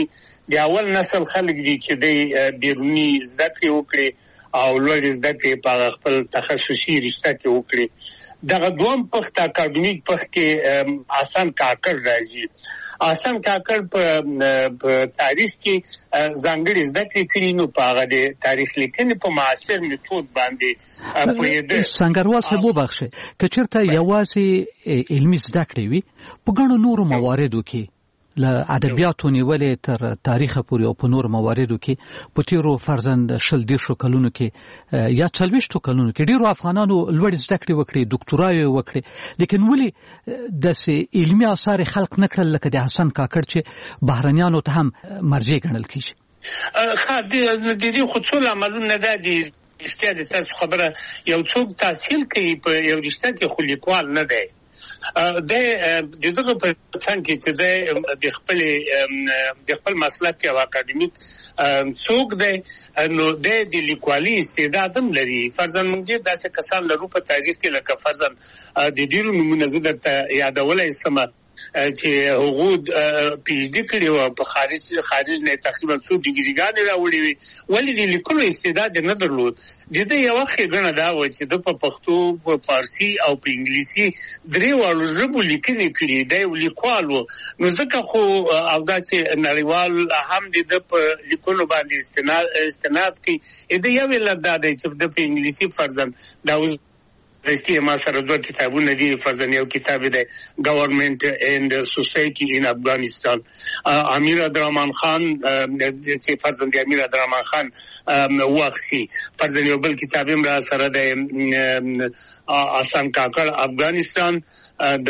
د اول نسل خلک دي چې د بیرونی زده کړې وکړي او لوړ زده کړې په خپل تخصصي رشته کې وکړي. دغه دوم پخت اکاډمیک پخت کې حسن کاکړ راځي. حسن کاکړ په تاریخ کې ځانګړي زده کړې کړي، نو په هغه د تاریخ لیکنې په معاصر میتود باندې پوهېده. سنگروال صاحب وبخښئ، که چېرته یوازې علمي زده کړې وي په ګڼو نورو مواردو کې له ادبیاتو نیولې تر تاریخ پورې او په نور مواردو کې په تیرو فرزند شل دیرشو کلونو کې یا څلوېښتو کلونو کې ډیرو افغانانو لوړې زده کړې وکړې، ډاکټورا یې وکړې، لیکن ولې داسې علمي آثار خلق نه کړل لکه د حسن کاکړ چې بهرنیانو ته هم مرجع ګڼل کېږي؟ ښه، د دې خو څو لاملونه ده. د رښتیا د تاسو خبره، یو څوک تحصیل کوي په یو رشته کې خو لیکوال نه دی. د دغه په څنګه کې چې د خپل د خپل مسلک او اکاډمیک څوک دی، نو د لیکوالي استعداد هم لري. فرضاً موږ داسې کسان لرو په تاریخ کې لکه فرضاً د ډیرو نمونه زه درته یادولی شم چې هغه پی ایچ ډي کړی و په خارج خارج نه تقریبا څو ډیګریګانې راوړې وي، ولې د لیکلو استعداد نه درلود. د دې یو ښېګڼه دا و چې د په پښتو، په فارسي او په انګلیسي درې واړو ژبو لیکنې کړي، د یو لیکوال و. نو ځکه خو او دا چې نړیوال هم د په لیکلو باندې استناد استناد کوي. د یو علت دا دی چې د په انګلیسي فرضاً دا اوس رښتیا ما سره دوه کتابونه دي. فرضاً یو کتاب دی گورنمنت اینڈ سوسایټي ان افغانستان، امیر عبدالرحمن خان چې فرضاً د امیر عبدالرحمن خان وخت. فرضاً یو بل کتاب هم را سره دی حسن کاکړ افغانستان، د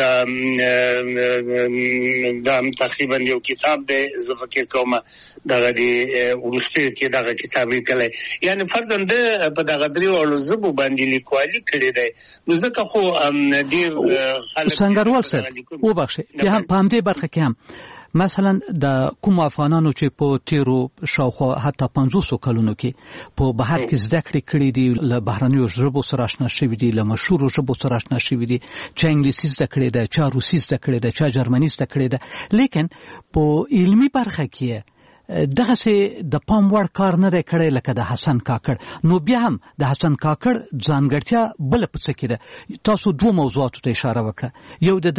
د تقریبا یو کتاب دی زه فکر کوم دغه د ورسته کې دغه کتاب لیکلی. یعنی فرضاً د په دغه درې واړو ژبو باندې لیکوالي کړې دی. نو ځکه خو ډېر خلک سنگروال صاحب وبخښئ، بیا هم په همدې برخه کې هم مثلا د کوم افغانانو چې په تیرو شاوخوا حتی پنځوسو کلونو کې په بهر کې زده کړې کړې دي، له بهرنیو ژبو سره آشنا شوي دي، له مشهورو ژبو سره آشنا شوي دي، چا انګلیسي زده کړې ده، چا روسي زده کړې ده، چا جرمني زده کړې ده، لیکن په علمي برخه کې دغسې د پام وړ کار نه دی کړی لکه د حسن کاکړ. نو بیا هم د حسن کاکړ ځانګړتیا بله په څه کې ده؟ تاسو دوه موضوعاتو ته اشاره وکړه، یو د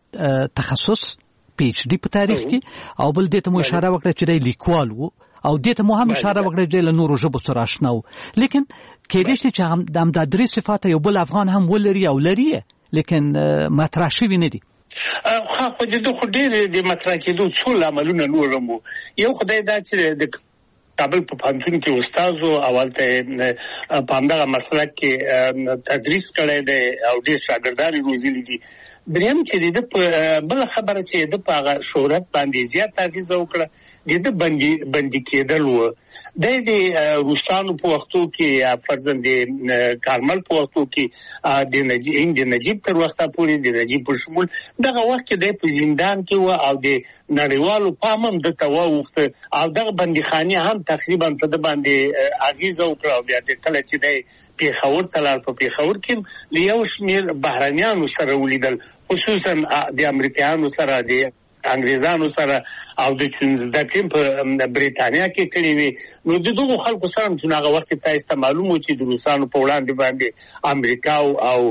تخصص پی ایچ ډي په تاریخ کې، او بل دې ته مو اشاره وکړه چې دی لیکوال و، او دې ته مو هم اشاره وکړه چې له نورو ژبو سره آشنا و. لیکن کېدای شي چې همدا درې صفات یو بل افغان هم ولري او لري، لیکن مطرح شوي نه دي. خو د خو ډېر د مطرح کېدو څو لاملونه نور هم وو. یو خدای دا چې د کابل په پوهنتون کې استاد و، اول ته په همدغه مسلک کې تدریس کړی دی او ډېر شاګردان یې روزلي دي. دریم چې د بله خبره چې د په هغه شهرت باندې زیات اغېزه وکړه د ده بندي کېدل و. دی د روسانو په وختو کې یا فرضاً د کارمل په وختو کې د نجیب تر وخته پورې د نجیب په شمول دغه وخت کې دی په زندان کې و او د نړیوالو پام هم ده ته واوښته او دغه بندیخانې هم تقریبا په ده باندې اغېزه وکړه. او بیا د کله چې دی پېښور ته لاړ، په پېښور کې له یو شمېر بهرنیانو سره ولیدل، خصوصا د امریکایانو سره، د انګریزانو سره او د زده کړې په بریتانیا کې کړې وې. نو د دغو خلکو سره چې هغه وخت تاسو ته معلوم و چې د روسانو په وړاندې باندې امریکا او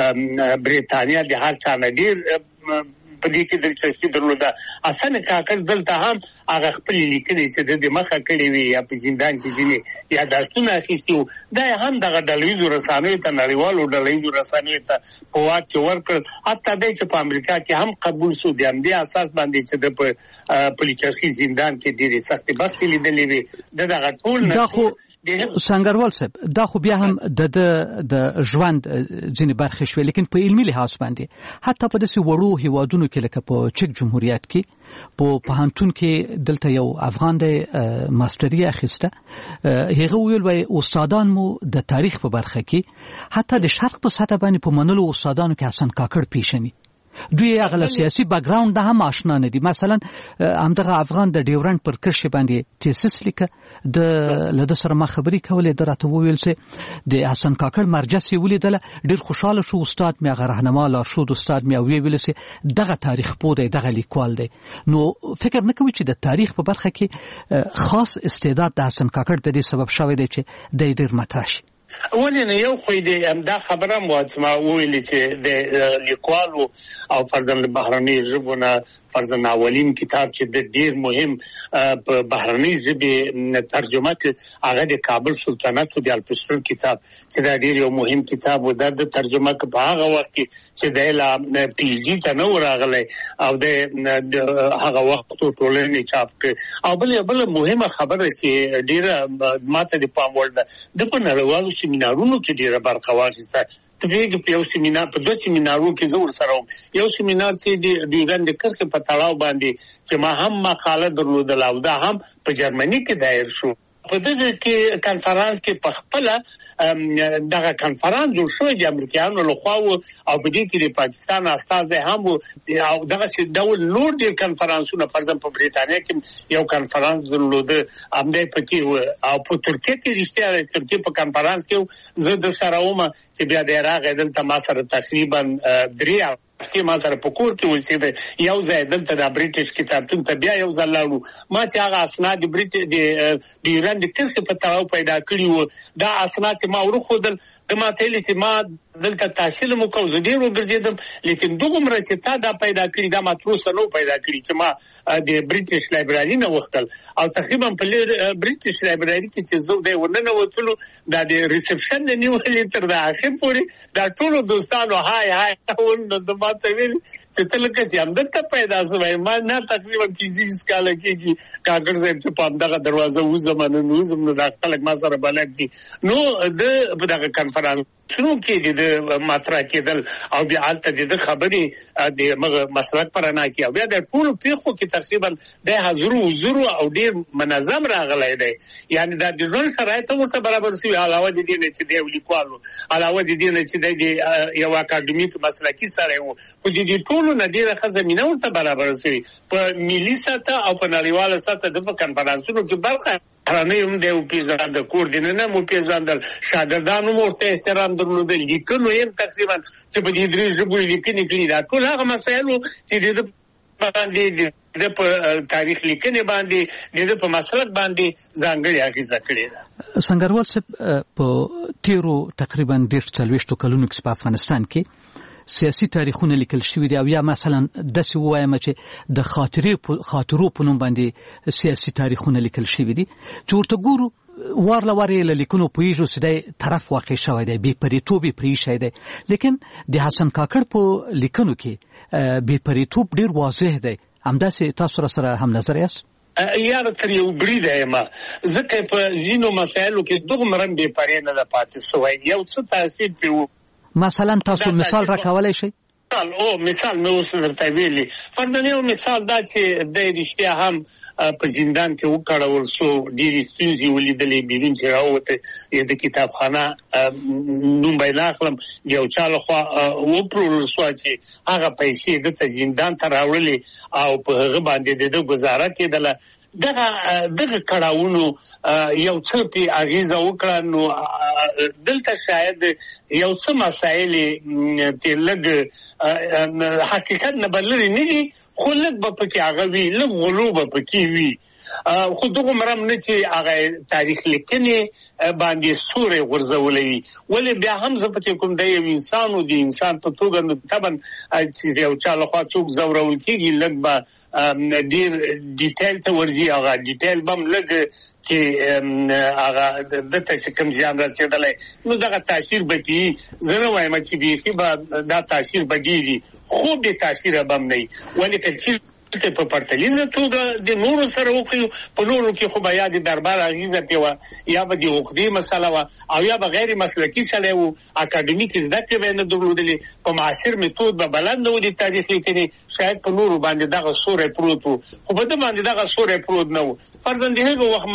بریتانیا د هر چا نه ډېر په دې کې دلچسپي درلوده. حسن کاکړ دلته هم هغه خپل لیکنې چې د مخه کړې وي یا په زندان کې ځینې یاداښتونه اخیستي وو، دا هم دغه ډلهییزو رسنیو ته، نړیوالو ډلهییزو رسنیو ته په واک کې ورکړ. حتی دی چې په امریکا کې هم قبول شو، د همدې اساس باندې چې د په پلیچرخي زندان کې ډېرې سختې بختې لیدلې وې. د دغه ټول دا خو سنگروال صاحب دا خو بیا هم د د ژوند ځینې برخې شوې، لیکن په علمي لحاظ باندې حتی په داسې وړو هیوادونو کې لکه په چک جمهوریت کې په پوهنتون کې دلته یو افغان دی ماستري اخیسته، هغه ویل وای استادان مو د تاریخ په برخه کې حتی د شرق په سطح باندې په منلو استادانو کې حسن کاکړ پیشني. دوی هغه سیاسي بیک ګراوند نه هم آشنا نه دي. مثلا همدغه افغان د ډیورنډ پر کرښې باندې تیسس لیکه د لده سره ما خبرې کولې د راته وویل چې د حسن کاکړ مرجع سی ولیدله ډیر خوشاله شو. استاد مې هغه راهنما لارښود استاد مې ویل چې دغه تاریخ پوه دی دغه لیکوال دی. نو فکر نه کوي چې د تاریخ په برخه کې خاص استعداد د حسن کاکړ د دې سبب شوی دی چې د ډیر مطرح شي. ولې نه یو خو دې همدا خبره مو چې ما ویلې چې د لیکوالو او فرضاً بهرني ژبونه فرضاً اولین کتاب چې د ډیر مهم په بهرني ژبې ترجمه کې هغه د کابل سلطنت د الپسرور کتاب چې دا ډیر یو مهم کتاب و د ترجمه کې په هغه وخت چې د لا پی ایچ ډي ته نو راغلی او د هغه وخت ټولنې چاپ کړ. او بل بل مهمه خبره چې ډیره ماته د پام وړ ده د په نړیوالو سیمینارونو کې ډیره برخه واخیسته. ته به په یو سیمینار په دوه سیمینارونو کې زور سره یو سیمینار چې د ډیورنډ کرښې په تړاو باندې چې ما هم مقاله درلودله او دا هم په جرمني کې دایر شو. په دغه کې کانفرنس کې په خپل دغه کانفرنس جوړ شو د امریکایانو لخوا او په دې کې د پاکستان استازي هم او دغه چې ډول نور د کانفرنسونو فرضاً په بریټانیا کې یو کانفرنس درلوده امده پکې او په ترکیه کې رښتیا د ترکیه په کانفرنس کې زه د سره ومه چې بیا د راغې دلته ما سره تقریبا درې چې ما سره په کور کې اوسېده یو ځای دلته د بریټیش کتابتون ته بیا یو ځل لاړو. ما چې هغه اسناد د بریټ د ډیورنډ کرښې په تړاو پیدا کړي وو دا اسناد چې ما ورخودل د ما ته ویل چې ما دلته تحصیل مو کوم زه ډېر وګرځېدم لیکن دومره چې تا دا پیدا کړي دا ما تر اوسه نو پیدا کړي چې ما د بریټیش لایبراري نه وختل او تقریبا په بریټیش لایبراري کې چې زه دی ورننه وتلو دا د ریسپشن د نیولې تر د اخر پورې دا ټول دوستانو هاي هاي ونه د ما ته ویل چې ته لکه چې همدلته پیدا شوی. ما نه تقریبا پنځه ویشت کاله کېږي کاکړ صاحب چې په همدغه دروازه وځم نو وځم نو دا خلک ما سره بلد دي. نو د په دغه کنفرانس شنو کې د ماترا کېدل او بیا حالت د خبرې د مسلک پر نه کې او بیا د ټول پیخو کې تقریبا د حضور حضور او ډیر منظم راغلی دی. یعنی دا د ژوند شرایط ورته برابر شي علاوه د دې نه چې دی لیکوالو علاوه د دې نه چې د یو اکاډمیک مسلکی سره وو په دې ټولو نه ډیره خزمینه ورته برابر شي په ملي سطح او په نړیواله سطح د کنفرانسونو کې برخه رانیم دی او پیژاند کور دینه مو پیژاندل شاګردانو مرته احترام درلود لیکلو یې تقریبا چې په دې درې ژبو لیکنې کړي دا ټول هغه مسایل چې د باندې د په تاریخ لیکنې باندې د په مسلک باندې ځانګړي اغیزه کړې ده. سنگروال صاحب په تیرو تقریبا ډېر څلوېښتو کلونو کې په افغانستان کې سیاسي تاریخونه لیکل شوي دي او یا مثلا داسې ووایم چې د خاطرې خاطرو په نوم باندې سیاسي تاریخونه لیکل شوي دي چې ورته ګورو وار له وار یې له لیکنو پوهېږو چې دی طرف واقع شوی دی بې پرېتوب یې پرېښی دی. لیکن د حسن کاکړ په لیکنو کې بې پرېتوب ډېر واضح دی. همداسې تاسو را سره هم نظر یاست؟ یاره تر یو بریده یم ځکه په ځینو مسایلو کې دومره بې پرې نه ده پاتې سوی. یو څه تاثیر پرې و مثلا تاسو مثال راکولی شئ؟ او مثال مې اوس درته ویلي فرضاً یو مثال دا چې دی رښتیا هم په زندان کې وکړول شو ډېرې ستونزې ولیدلې بیرون چې راووته د کتابخانه نوم به یې نه اخلم د یو چا لخوا وپلورل شوه چې هغه پیسې ده ته زندان ته راوړلې او په هغه باندې د ده ګزاره کېدله. دغه دغه کړاوونو یو څه پې اغیزه وکړه نو دلته شاید یو څه مسایل چې لږ حقیقت نه به لرې نه دي خو لږ به پکې هغه وي لږ غلو به پکې وي خو دغومره هم نه چې هغه تاریخ لیکنې باندې سوری غورځولی وي. ولې بیا هم زه پکې کوم د یو انسان و د انسان په توګه نو طبعا چې یو چا لخوا څوک ځورول کېږي لږ به ډیر ډیټیل ته ورځي هغه ډیټیل به هم لږ چې هغه دته چې کوم زیان رسېدلی نو دغه تاثیر به کېږي. زه نه وایم چې بیخي به دا تاثیر به ډېر خو بې تاثیره به هم نه وي. ولې که چې په پرتلیزه توګه د نورو سره وکړو په نورو کې خو به یا د دربار اغیزه پې وه یا به د عقدې مسله وه او یا به غیر مسلکي سړی و اکاډمیک زده کړې به یې نه درلودلې په معاصر میتود به بلد نه و د تاریخ لیکنې شاید په نورو باندې دغه سوری پروت و خو په ده باندې دغه سوری پروت نه و. فرضاً د هغه وخت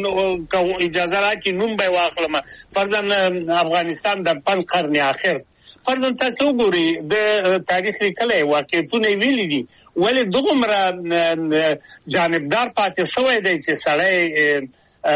ما اجازه راکړي نوم به یې واخلم فرضاً افغانستان د پنځ قرن اخر فرضاً تاسو وګورئ د تاریخ لیکلي واقعیتونه ویلي دي ولې دومره جانبدار پاتې شوی دی چې سړی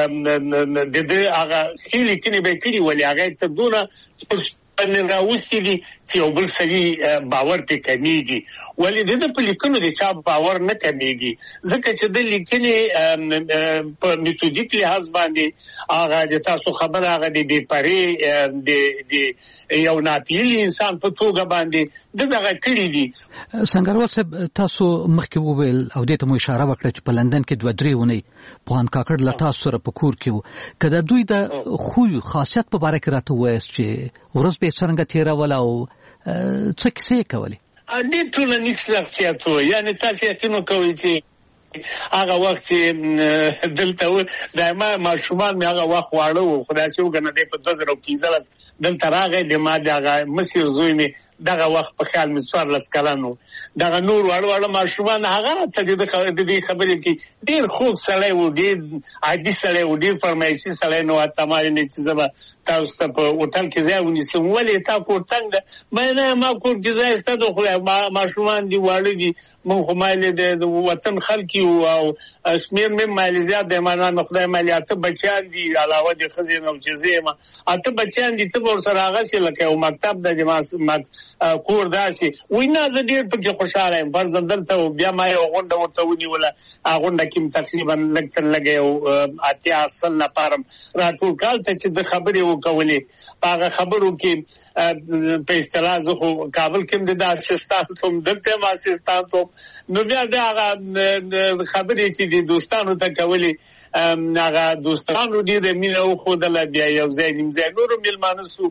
د دې هغه خېلی کې به کړي ولې هغه ته دونه ان راوستي دي چې یو بل سړي باور پې کمیږي ولې د دې په لیکنو د چا باور نه کمیږي ځکه چې د لیکنې په میتودیک لحاظ باندې هغه د تاسو خبره هغه د بې پرې د یو ناپیلي انسان په توګه باندې دغه کړي دي. سنگروال صاحب تاسو مخکې وویل او دې ته مو اشاره وکړه چې په لندن کې دوه درې ونې پوهان کاکړ له تاسو سره په کور کې وو که د دوی د خویو خاصیت په باره کې راته ووایاست چې ورځ به یې څرنګه تېروله او څه کیسې یې کولې؟ دې ټولنیز شخصیت و یعنې تاسو یقین وکوئ چې هغه وخت چې دلته و د ما ماشومان مې هغه وخت واړه وو خو داسې وګڼه دی په دوه زره پنځلس دلته راغی د ما د هغه مشر زوی مې دغه وخت په خیال مې څوارلس کلن و دغه نور واړه واړه ماشومان هغه راته د دې خبرې کې ډېر خوږ سړی و ډېر عادي سړی و ډېر فرمایشي سړی نه و ته ما ویلې چې زه به تاسو ته په هوټل کې ځای ونیسم ولې تا کور تنګ ده ما نه ما کور کې ځای شته د خدای ماشومان دي واړه دي موږ خو مایلې د وطن خلک یو او شمېر مې مایلې زیات دی ما نه خدای مایلې اته بچیان دي علاوه د ښځې نه چې زه یم اته بچیان دي ته به ورسره هغسې لکه یو مکتب دی د کور داسې وایي نه زه ډېر پکې خوشحاله یم فرضاً دلته بیا ما یو غونډه ورته ونیوله هغه غونډه کې م تقریبا لږ تر لږه یو اتیا سل نفر راټول کړل ته چې د خبرې وکولې په هغه خبرو کې په اصطلاح زه خو کابل کې د اسسټانټ وم دلته م اسسټانټ وم نو بیا د هغه خبرې چې د دوستانو ته کولې هغه دوستانو ډېره مینه وښودله بیا یو ځای نیم ځای نورو مېلمانه سو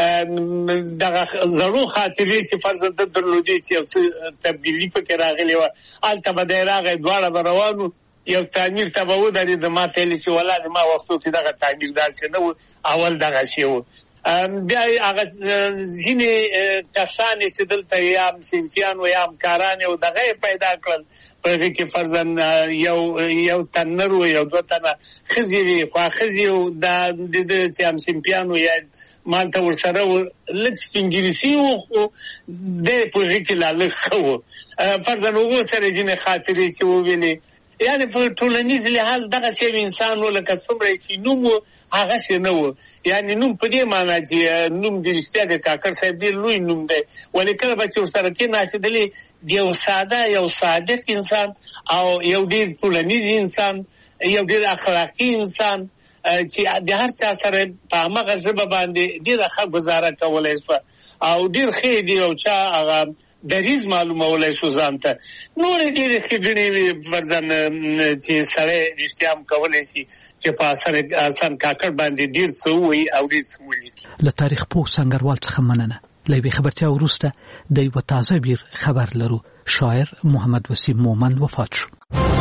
دغه زړو خاطرې چې فرضاً ده درلودې چې یو څه تبدیلي پکې راغلې وه هلته به دی راغی دواړه به روان وو یو تعمیر ته به ودرېده ما ته ویلې چې والله د ما وختو کې دغه تعمیر داسې نه و اول دغسې و بیا هغه ځینې کسان چې دلته یا صنفیان و یا همکاران و دغه یې پیدا کړل په هغې کې فرضاً یو یو تن نر و یو دوه تنه ښځې وې خواښځې و دا د ده چې همصنفیان و یا مالته ورسره و لږ سپینګیرسي و خو دی په هغې کې لا لږ ښه و فرضاً هغو سره ځینې خاطرې چې وویلې یعنې په ټولنیز لحاظ دغسې یو انسان و لکه څومره چې نوم و هغسې نه و یعنې نوم په دې معنا چې نوم د رښتیا د کاکړ صاحب ډېر لوی نوم دی ولې کله به چې ورسره کېناستېدلې د یو ساده یو صادق انسان او یو ډېر ټولنیز انسان یو ډېر اخلاقي انسان چې د هر چا سره په همغه ژبه باندې ډېره ښه ګزاره کولی شوه او ډېر ښه دی یو چا هغه دریز معلومولی شو ځان ته نورې ډېرې ښېګڼې وې فرضاً چې سړی رښتیا هم کولی شي چې په حسن کاکړ باندې ډېر څه ووایي او ډېر څه ولیکي. له تاریخ پوه سنګروال څخه مننه. له یوې خبرتیا وروسته د یوه تازه بیر خبر لرو. شاعر محمد وسیم مومند وفات شو.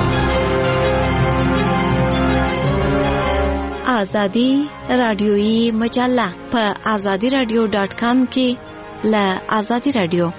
آزادی رادیویی مجله په آزادی رادیو ډاټ کام کې له آزادی رادیو.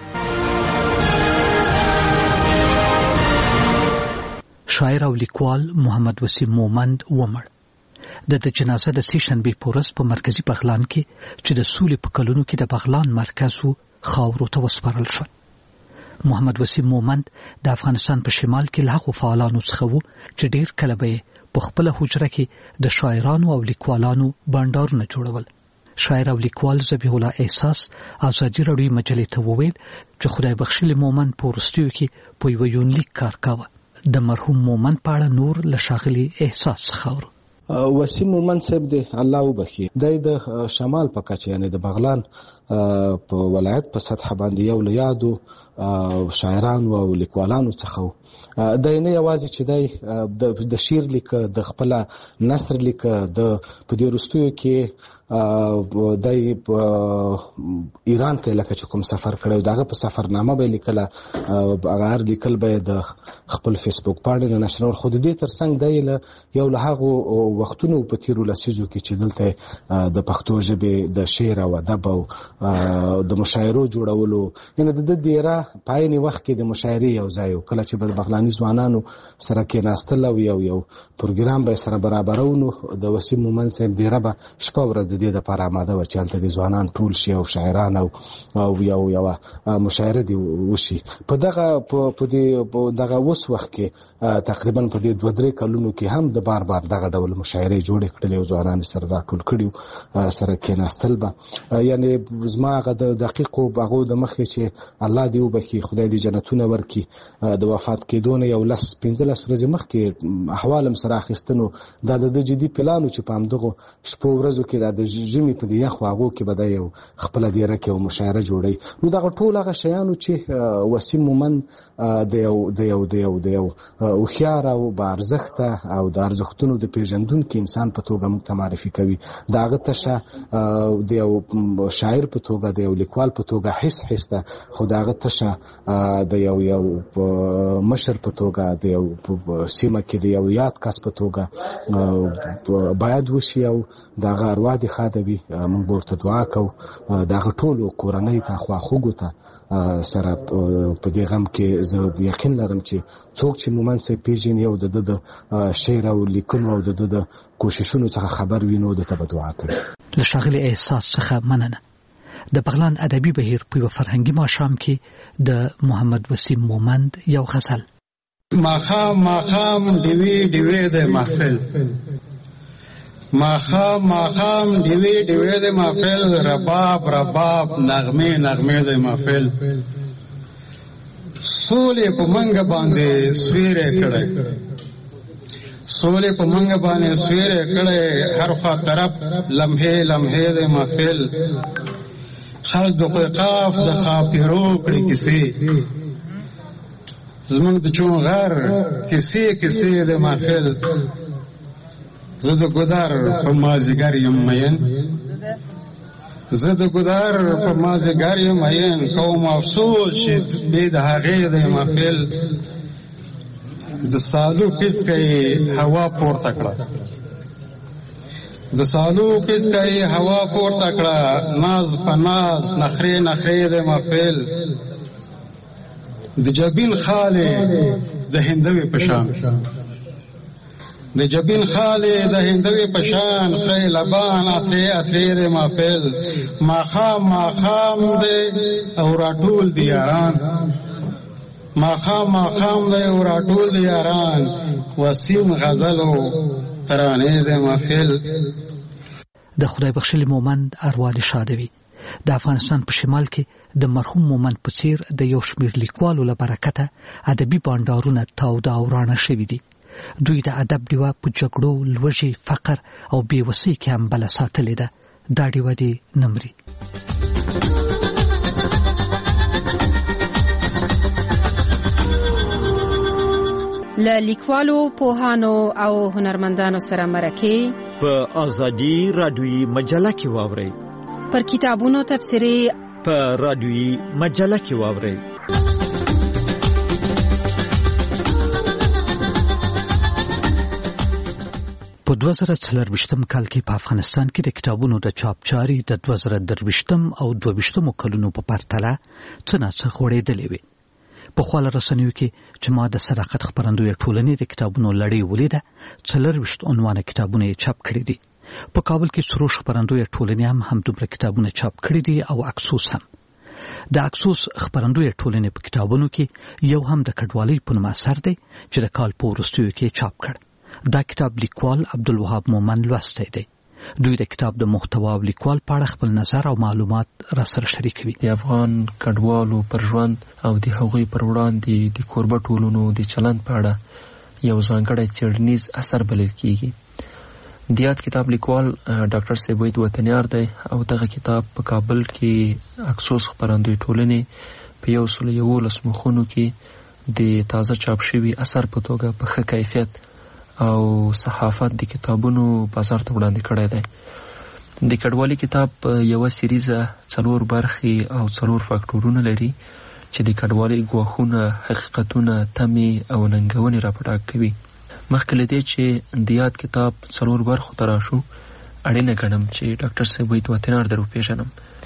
شاعر او لیکوال محمد وسیم مومند ومړ. د د جنازه د سې شنبې په ورځ په مرکزي بغلان کې چې د سولې په کلونو کې د بغلان مرکز و خاورو ته وسپارل شو. محمد وسیم مومند د افغانستان په شمال کې له هغو فعالانو څخه و چې ډېر کله به په خپله حجره کې د شاعرانو او لیکوالانو بانډارونه جوړول. شاعر او لیکوال ذبیح الله احساس ازادي راډیو مجلې ته وویل چې خدای بخښلي مومند په وروستیو کې په یوه یونلیک کار کاوه. د مرحوم مومند په اړه نور له ښاغلي احساس څخه اورو. وسیم مومند صاحب دی الله وبخي دی د شمال په کچه یعنی د بغلان په ولایت په سطح باندې یو له یادو شاعرانو او لیکوالانو څخه دی نه یوازې چې دی د شعر لیک د خپل نثر لیک د په دې وروستیو کې دی ایران ته لکه چې کوم سفر کړی دغه په سفرنامه به لیکله هغه هر لیکل به د خپل فیسبوک پاڼې نه نشرول خو د دې ترڅنګ دی له یو له هغو وختونو په تیرو لسیزو کې چې دلته د پښتو ژبې د شعر او ادب او د مشاعرو جوړولو یعنی د دیره پایني وخت کې د مشاعرې یو ځای کله چې د بغلاني ځوانانو سره کې ناستل او یو یو پروګرام به سره برابرونو د وسیم مومن صاحب دیره به شپه ورځ د دې لپاره آماده و چې هلته د ځوانان ټول شي او شاعران او یو یو مشاعره دی وشي په دغه په دې دغه اوس وخت کې تقریبا په دې دوه درې کلونو کې هم د بار بار دغه ډول مشاعرې جوړې کړلې او ځوانان سره راټول کړي سره کې ناستل به یعنی زما هغه د دقیقو هغو د مخې چې الله دې وبخي خدای دې جنتونه ورکړي د وفات کېدو نه یو لس پنځلس ورځې مخکې احوال هم سره اخیستنو دا د جدي پلانو چې په همدغو شپو ورځو کې دا د ژمي په دې یخو هغو کې به دا یو خپله دیره کې یو مشاعره جوړوي نو دغه ټول هغه شیانو چې وسیم مومن د یو د یو د یو د یو هوښیار او باارزښته او د ارزښتونو د پیژندونکي انسان په توګه موږ ته معرفي کوي د هغه تشه د یو شاعر په توګه د یو لیکوال په توګه حس حس ده خو د هغه تشه د یو یو مشر په توګه د یو سیمه کې د یو یاد کس په توګه باید وشي او د هغه اروا دې ښاده وي موږ به ورته دعا کوو د هغه ټولو کورنۍ ته خواخوږو ته سره په دې غم کې زه یقین لرم چې څوک چې مومن صاحب پیژني او د ده د شعر او لیکنو او د ده د کوششونو څخه خبر وي نو ده ته به دعا کوي. له ښاغلي احساس څخه مننه. د بغلان ادبي بهیر په یوه فرهنګي ماښام کې د محمد وسیم مومند یو غزل ماښام ماښام ډیوې ډیوې د محفل ماښام ماښام ډیوې ډیوې د محفل رباب رباب نغمې نغمې د محفل سولې په منګه باندې سویرې کړی سولې په منګه باندې سویرې کړی هر خوا طرف لمحې لمحې د محفل خلق د قاف د خاپیرو کړي کیسې زمونږ د چون غر کیسې کیسې د محفل زه د ګودر په مازیګر یم مین زه د ګودر په مازیګر یم مین کوم افسوس چې بې د هغې د محفل د سالو پیڅکه هوا پورته کړه د سالو پیڅکه هوا پورته کړه ناز په ناز نخرې نخرې د محفل د جبین خالې د هندوی په شان د جبین خالې د هندوی په شان سرې لبان اسرې اسرې د محفل ماښام ماښام دی او راټول دی یاران ماښام ماښام دی او راټول دی یاران وسیم غزلو ترانې د محفل. د خدای بخښلي مومند اروا دې شاده وي. د افغانستان په شمال کې د مرحوم مومند په څیر د یو شمېر لیکوالو له برکته ادبي بانډارونه تاوده او رانه شوي دي. دوی د ادب ډیوه په جګړو لوږې فقر او بېوسۍ کې هم بله ساتلې ده. دا ډیوه دې نه مري. له لیکوالو پوهانو او هنرمندانو سره مرکې په ازادي رادیویي مجله کې واورئ. پر کتابونو تبصرې په رادیویي مجله کې واورئ. په دوه زره څلرویشتم کال کې په افغانستان کې د کتابونو د چاپ چارې د دوه زره درویشتم او دوه ویشتمو کلونو په پرتله څه ناڅه غوړېدلې وې. پخوا له رسنیو کې چې ما د صداقت خپرندویه ټولنې د کتابونو لړۍ ولیده څلرویشت عنوانه کتابونه یې چاپ کړي دي. په کابل کې سروش خپرندویه ټولنې هم همدومره کتابونه چاپ کړي دي او اکسوس هم. د اکسوس خپرندویه ټولنې په کتابونو کې یو هم د کډوالۍ په نوم اثر دی چې د کال په وروستیو کې چاپ کړ. دا کتاب لیکوال عبدالوهاب مومن لوستی دی. دوی د کتاب د محتوا او لیکوال په اړه خپل نظر او معلومات را سره شریکوي. د افغان کډوالو پر ژوند او د هغوی پر وړاندې د کوربه ټولنو د چلند په اړه یو ځانګړی څېړنیز اثر بلل کیږي. د یاد کتاب لیکوال ډاکټر سیبوید وطنیار دی او دغه کتاب په کابل کې اکسوس خپرندوی ټولنې په یو سل یولس مخونو کې د تازه چاپ شوي اثر په توګه په ښه کیفیت او صحافت د کتابونو بازار ته وړاندې کړی دی. د کډوالي کتاب یوه سیریزه څلور برخې او څلور فاکټورونه لري چې د کډوالۍ ګواښونه، حقیقتونه، تمې او ننګونې راپټاک کوي. مخکې له دې چې د یاد کتاب څلور برخو ته راشو، اړینه ګڼم چې ډاکټر صاحب وطنیار در وپېژنم.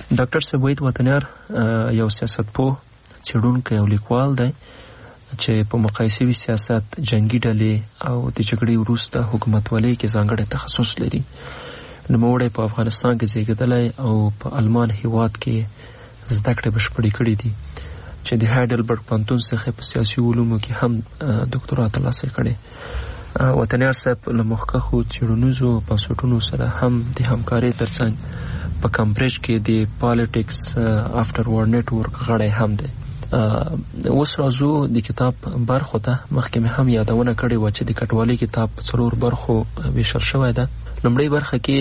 ډاکټر سبوید وطنیار یو سیاستپوه څېړونکی او لیکوال دی چې په مقایسوي سیاست، جنگي ډلې او د جګړې وروسته حکومتولۍ کې ځانګړی تخصص لري. نوموړی په افغانستان کې زیږېدلی او په آلمان هیواد کې زده کړې بشپړې کړې دي چې د هایډلبرګ پوهنتون څخه په سیاسي علومو کې هم دکتورا ترلاسه کړې. وطنیار صاحب له مخکښو څېړنیزو بنسټونو سره هم د همکارۍ ترڅنګ په کمبریج کې د پالیټکس افټر وار نیټورک غړی هم دی. اوس راځو د کتاب برخو ته. مخکې مې هم یادونه کړې وه چې د کډوالۍ کتاب په څلور برخو ویشل شوی ده. لومړۍ برخه کې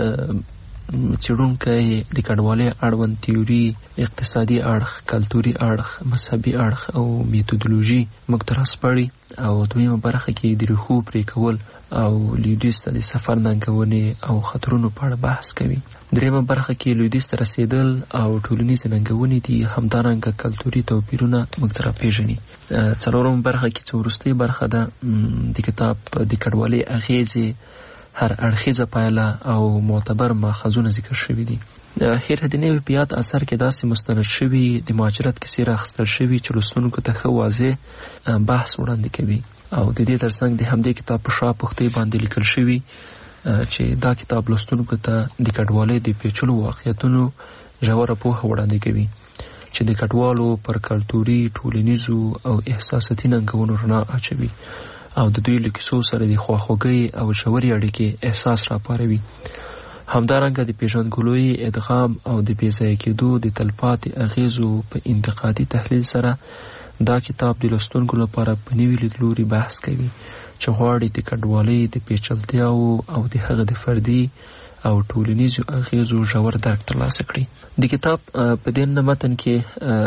څېړونکی د کډوالۍ اړوند تیوري، اقتصادي اړخ، کلتوري اړخ، مذهبي اړخ او میتودولوژي موږ ته راسپړي، او دویمه برخه کې د ریښو پرې کول او لویدیځ ته د سفر ننګونې او خطرونو په اړه بحث کوي. دریمه برخه کې لویدیځ ته رسېدل او ټولنیزې ننګونې دي، همدارنګه کلتوري توپیرونه موږ ته راپېژني. څلورمه برخه کې چې وروستۍ برخه ده د کتاب د کډوالۍ اغېزې، هر اړخیزه پایله او معتبر ماخذونه ذکر شوي دي. هیر هدینه په یاد اثر کې داسې مستند شوي د مهاجرت کیسې راخیستل شوي چې لوستونکو ته ښه واضح بحث وړاندې کوي، او د دې ترڅنګ د همدې کتاب په شا پښتۍ باندې لیکل شوي چې دا کتاب لوستونکو ته د کډوالۍ د پیچلو واقعیتونو ژوره پوهه وړاندې کوي چې د کډوالو پر کلتوري، ټولنیزو او احساساتي ننګونو رڼا اچوي او د دوی له کیسو سره د خواخوږۍ او ژورې اړیکې احساس راپاروي. همدارنګه د پیژندګلوۍ، ادغام او د بېځایه کېدو د تلپاتې اغېزو په انتقادي تحلیل سره دا کتاب د لوستونکو لپاره په نوي لیدلوري بحث کوي چې غواړي د کډوالۍ د پیچلتیاو او د هغه د فردي او ټولنیزو اغېزو ژور درک ترلاسه کړي. د کتاب په دې متن کې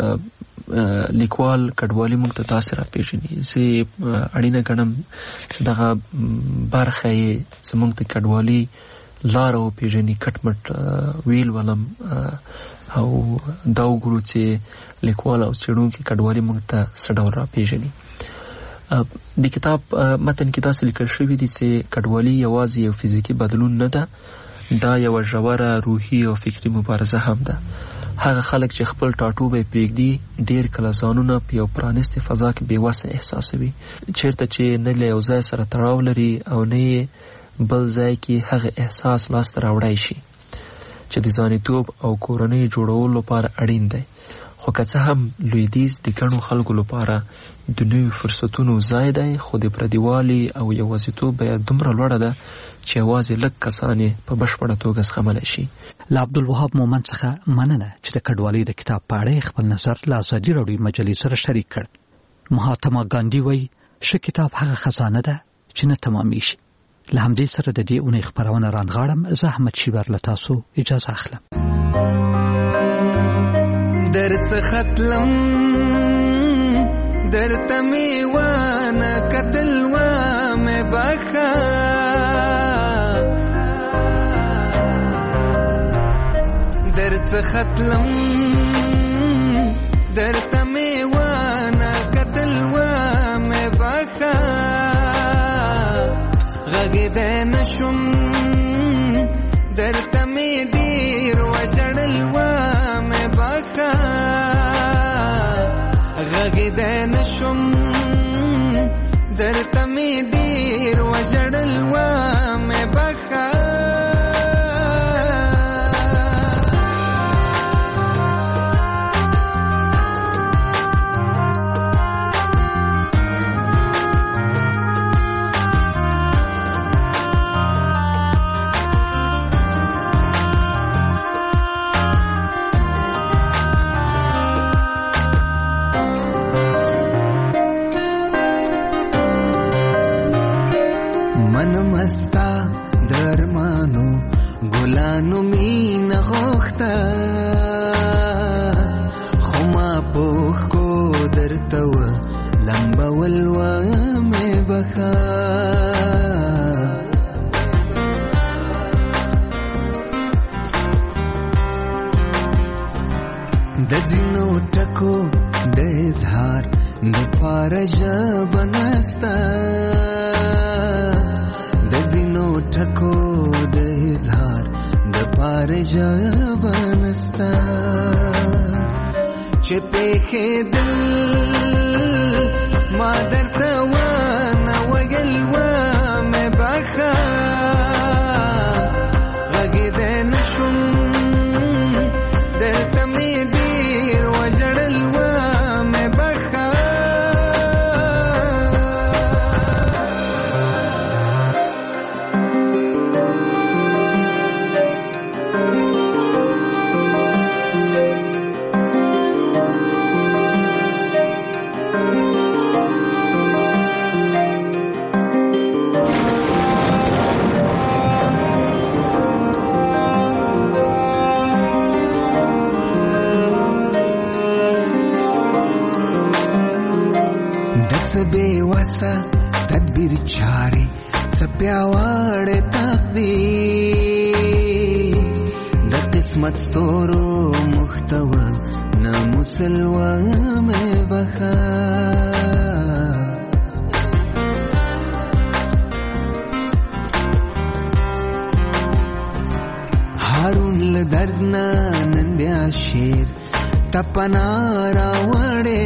لیکوال کډوالي موږ ته داسې راپېژني. زه اړینه ګڼم چې دغه برخه یې زموږ د کډوالي لاره وپېژني، کټ مټ ویل ولم او دا وګورو چې لیکوال او څېړونکي کډوالي موږ ته څه ډول راپېژني. د کتاب متن کې داسې لیکل شوي دي چې کډوالي یوازې یو فزیکي بدلون نه ده، دا یوه ژوره روحي او فکري مبارزه هم ده. هغه خلک چې خپل ټاټوبی پرېږدي ډېر کله ځانونه په یو پرانستې فضا کې بېوسه احساسوي، چېرته چې نه له یو ځای سره تړاو لري او نه یې بل ځای کې هغه احساس لاسته راوړی شي چې د ځانیتوب او کورنۍ جوړولو لپاره اړین دی. خو که څه هم لویدیځ د ګڼو خلکو لپاره د نویو فرصتونو ځای دی، خو د پردیوالي او یوازیتوب بیه دومره لوړه ده چې یوازې لږ کسان یې په بشپړه توګه زغملی شي. له عبدالوهاب مومند څخه مننه چې د کډوالۍ د کتاب په اړه خپل نظر له ازادي راډیو مجلې سره شریک کړ. مهاتما ګاندي وایي ښه کتاب هغه خزانه ده چې نه تمامیږي. له همدې سره د دې اونۍ خپرونه رانغاړم. زه احمد شیبر له تاسو اجازه اخلم. درڅخه تلم درته مې وانه کتل وامې بخه درڅخه تلم درته مې وانه کتل وامې بخه غږېدی نشم درته مې ډېر وژړل وامې بخه غږېدی نشم درته مې ډېر وژړل وامې بخه مستا درمانو ګلانو مين غوښته خو ما پوښ کو درته و لمبول وامې بخه د ځینو ټکو د اظهار د پاره ژبه نسته د ځینو ټکو د اظهار د پاره ژبه نسته تا چې پېښې دل ما درته ونه ویل ومې بخه غږېدی نه شوم دلته مې ډېر وژړل ومې بخه बेवसा तदबीर चारे सप्यावाड़े तकदीर द किस्मत स्तोरो मुख्तवा न मुसलवा में बखा हारून लदर्दना नंद्या शेर तपना रावड़े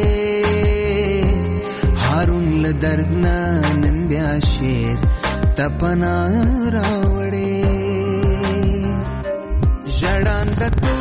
हारून लदर्दना नंद्या शेर तपना रावड़े जड़ान दत्तू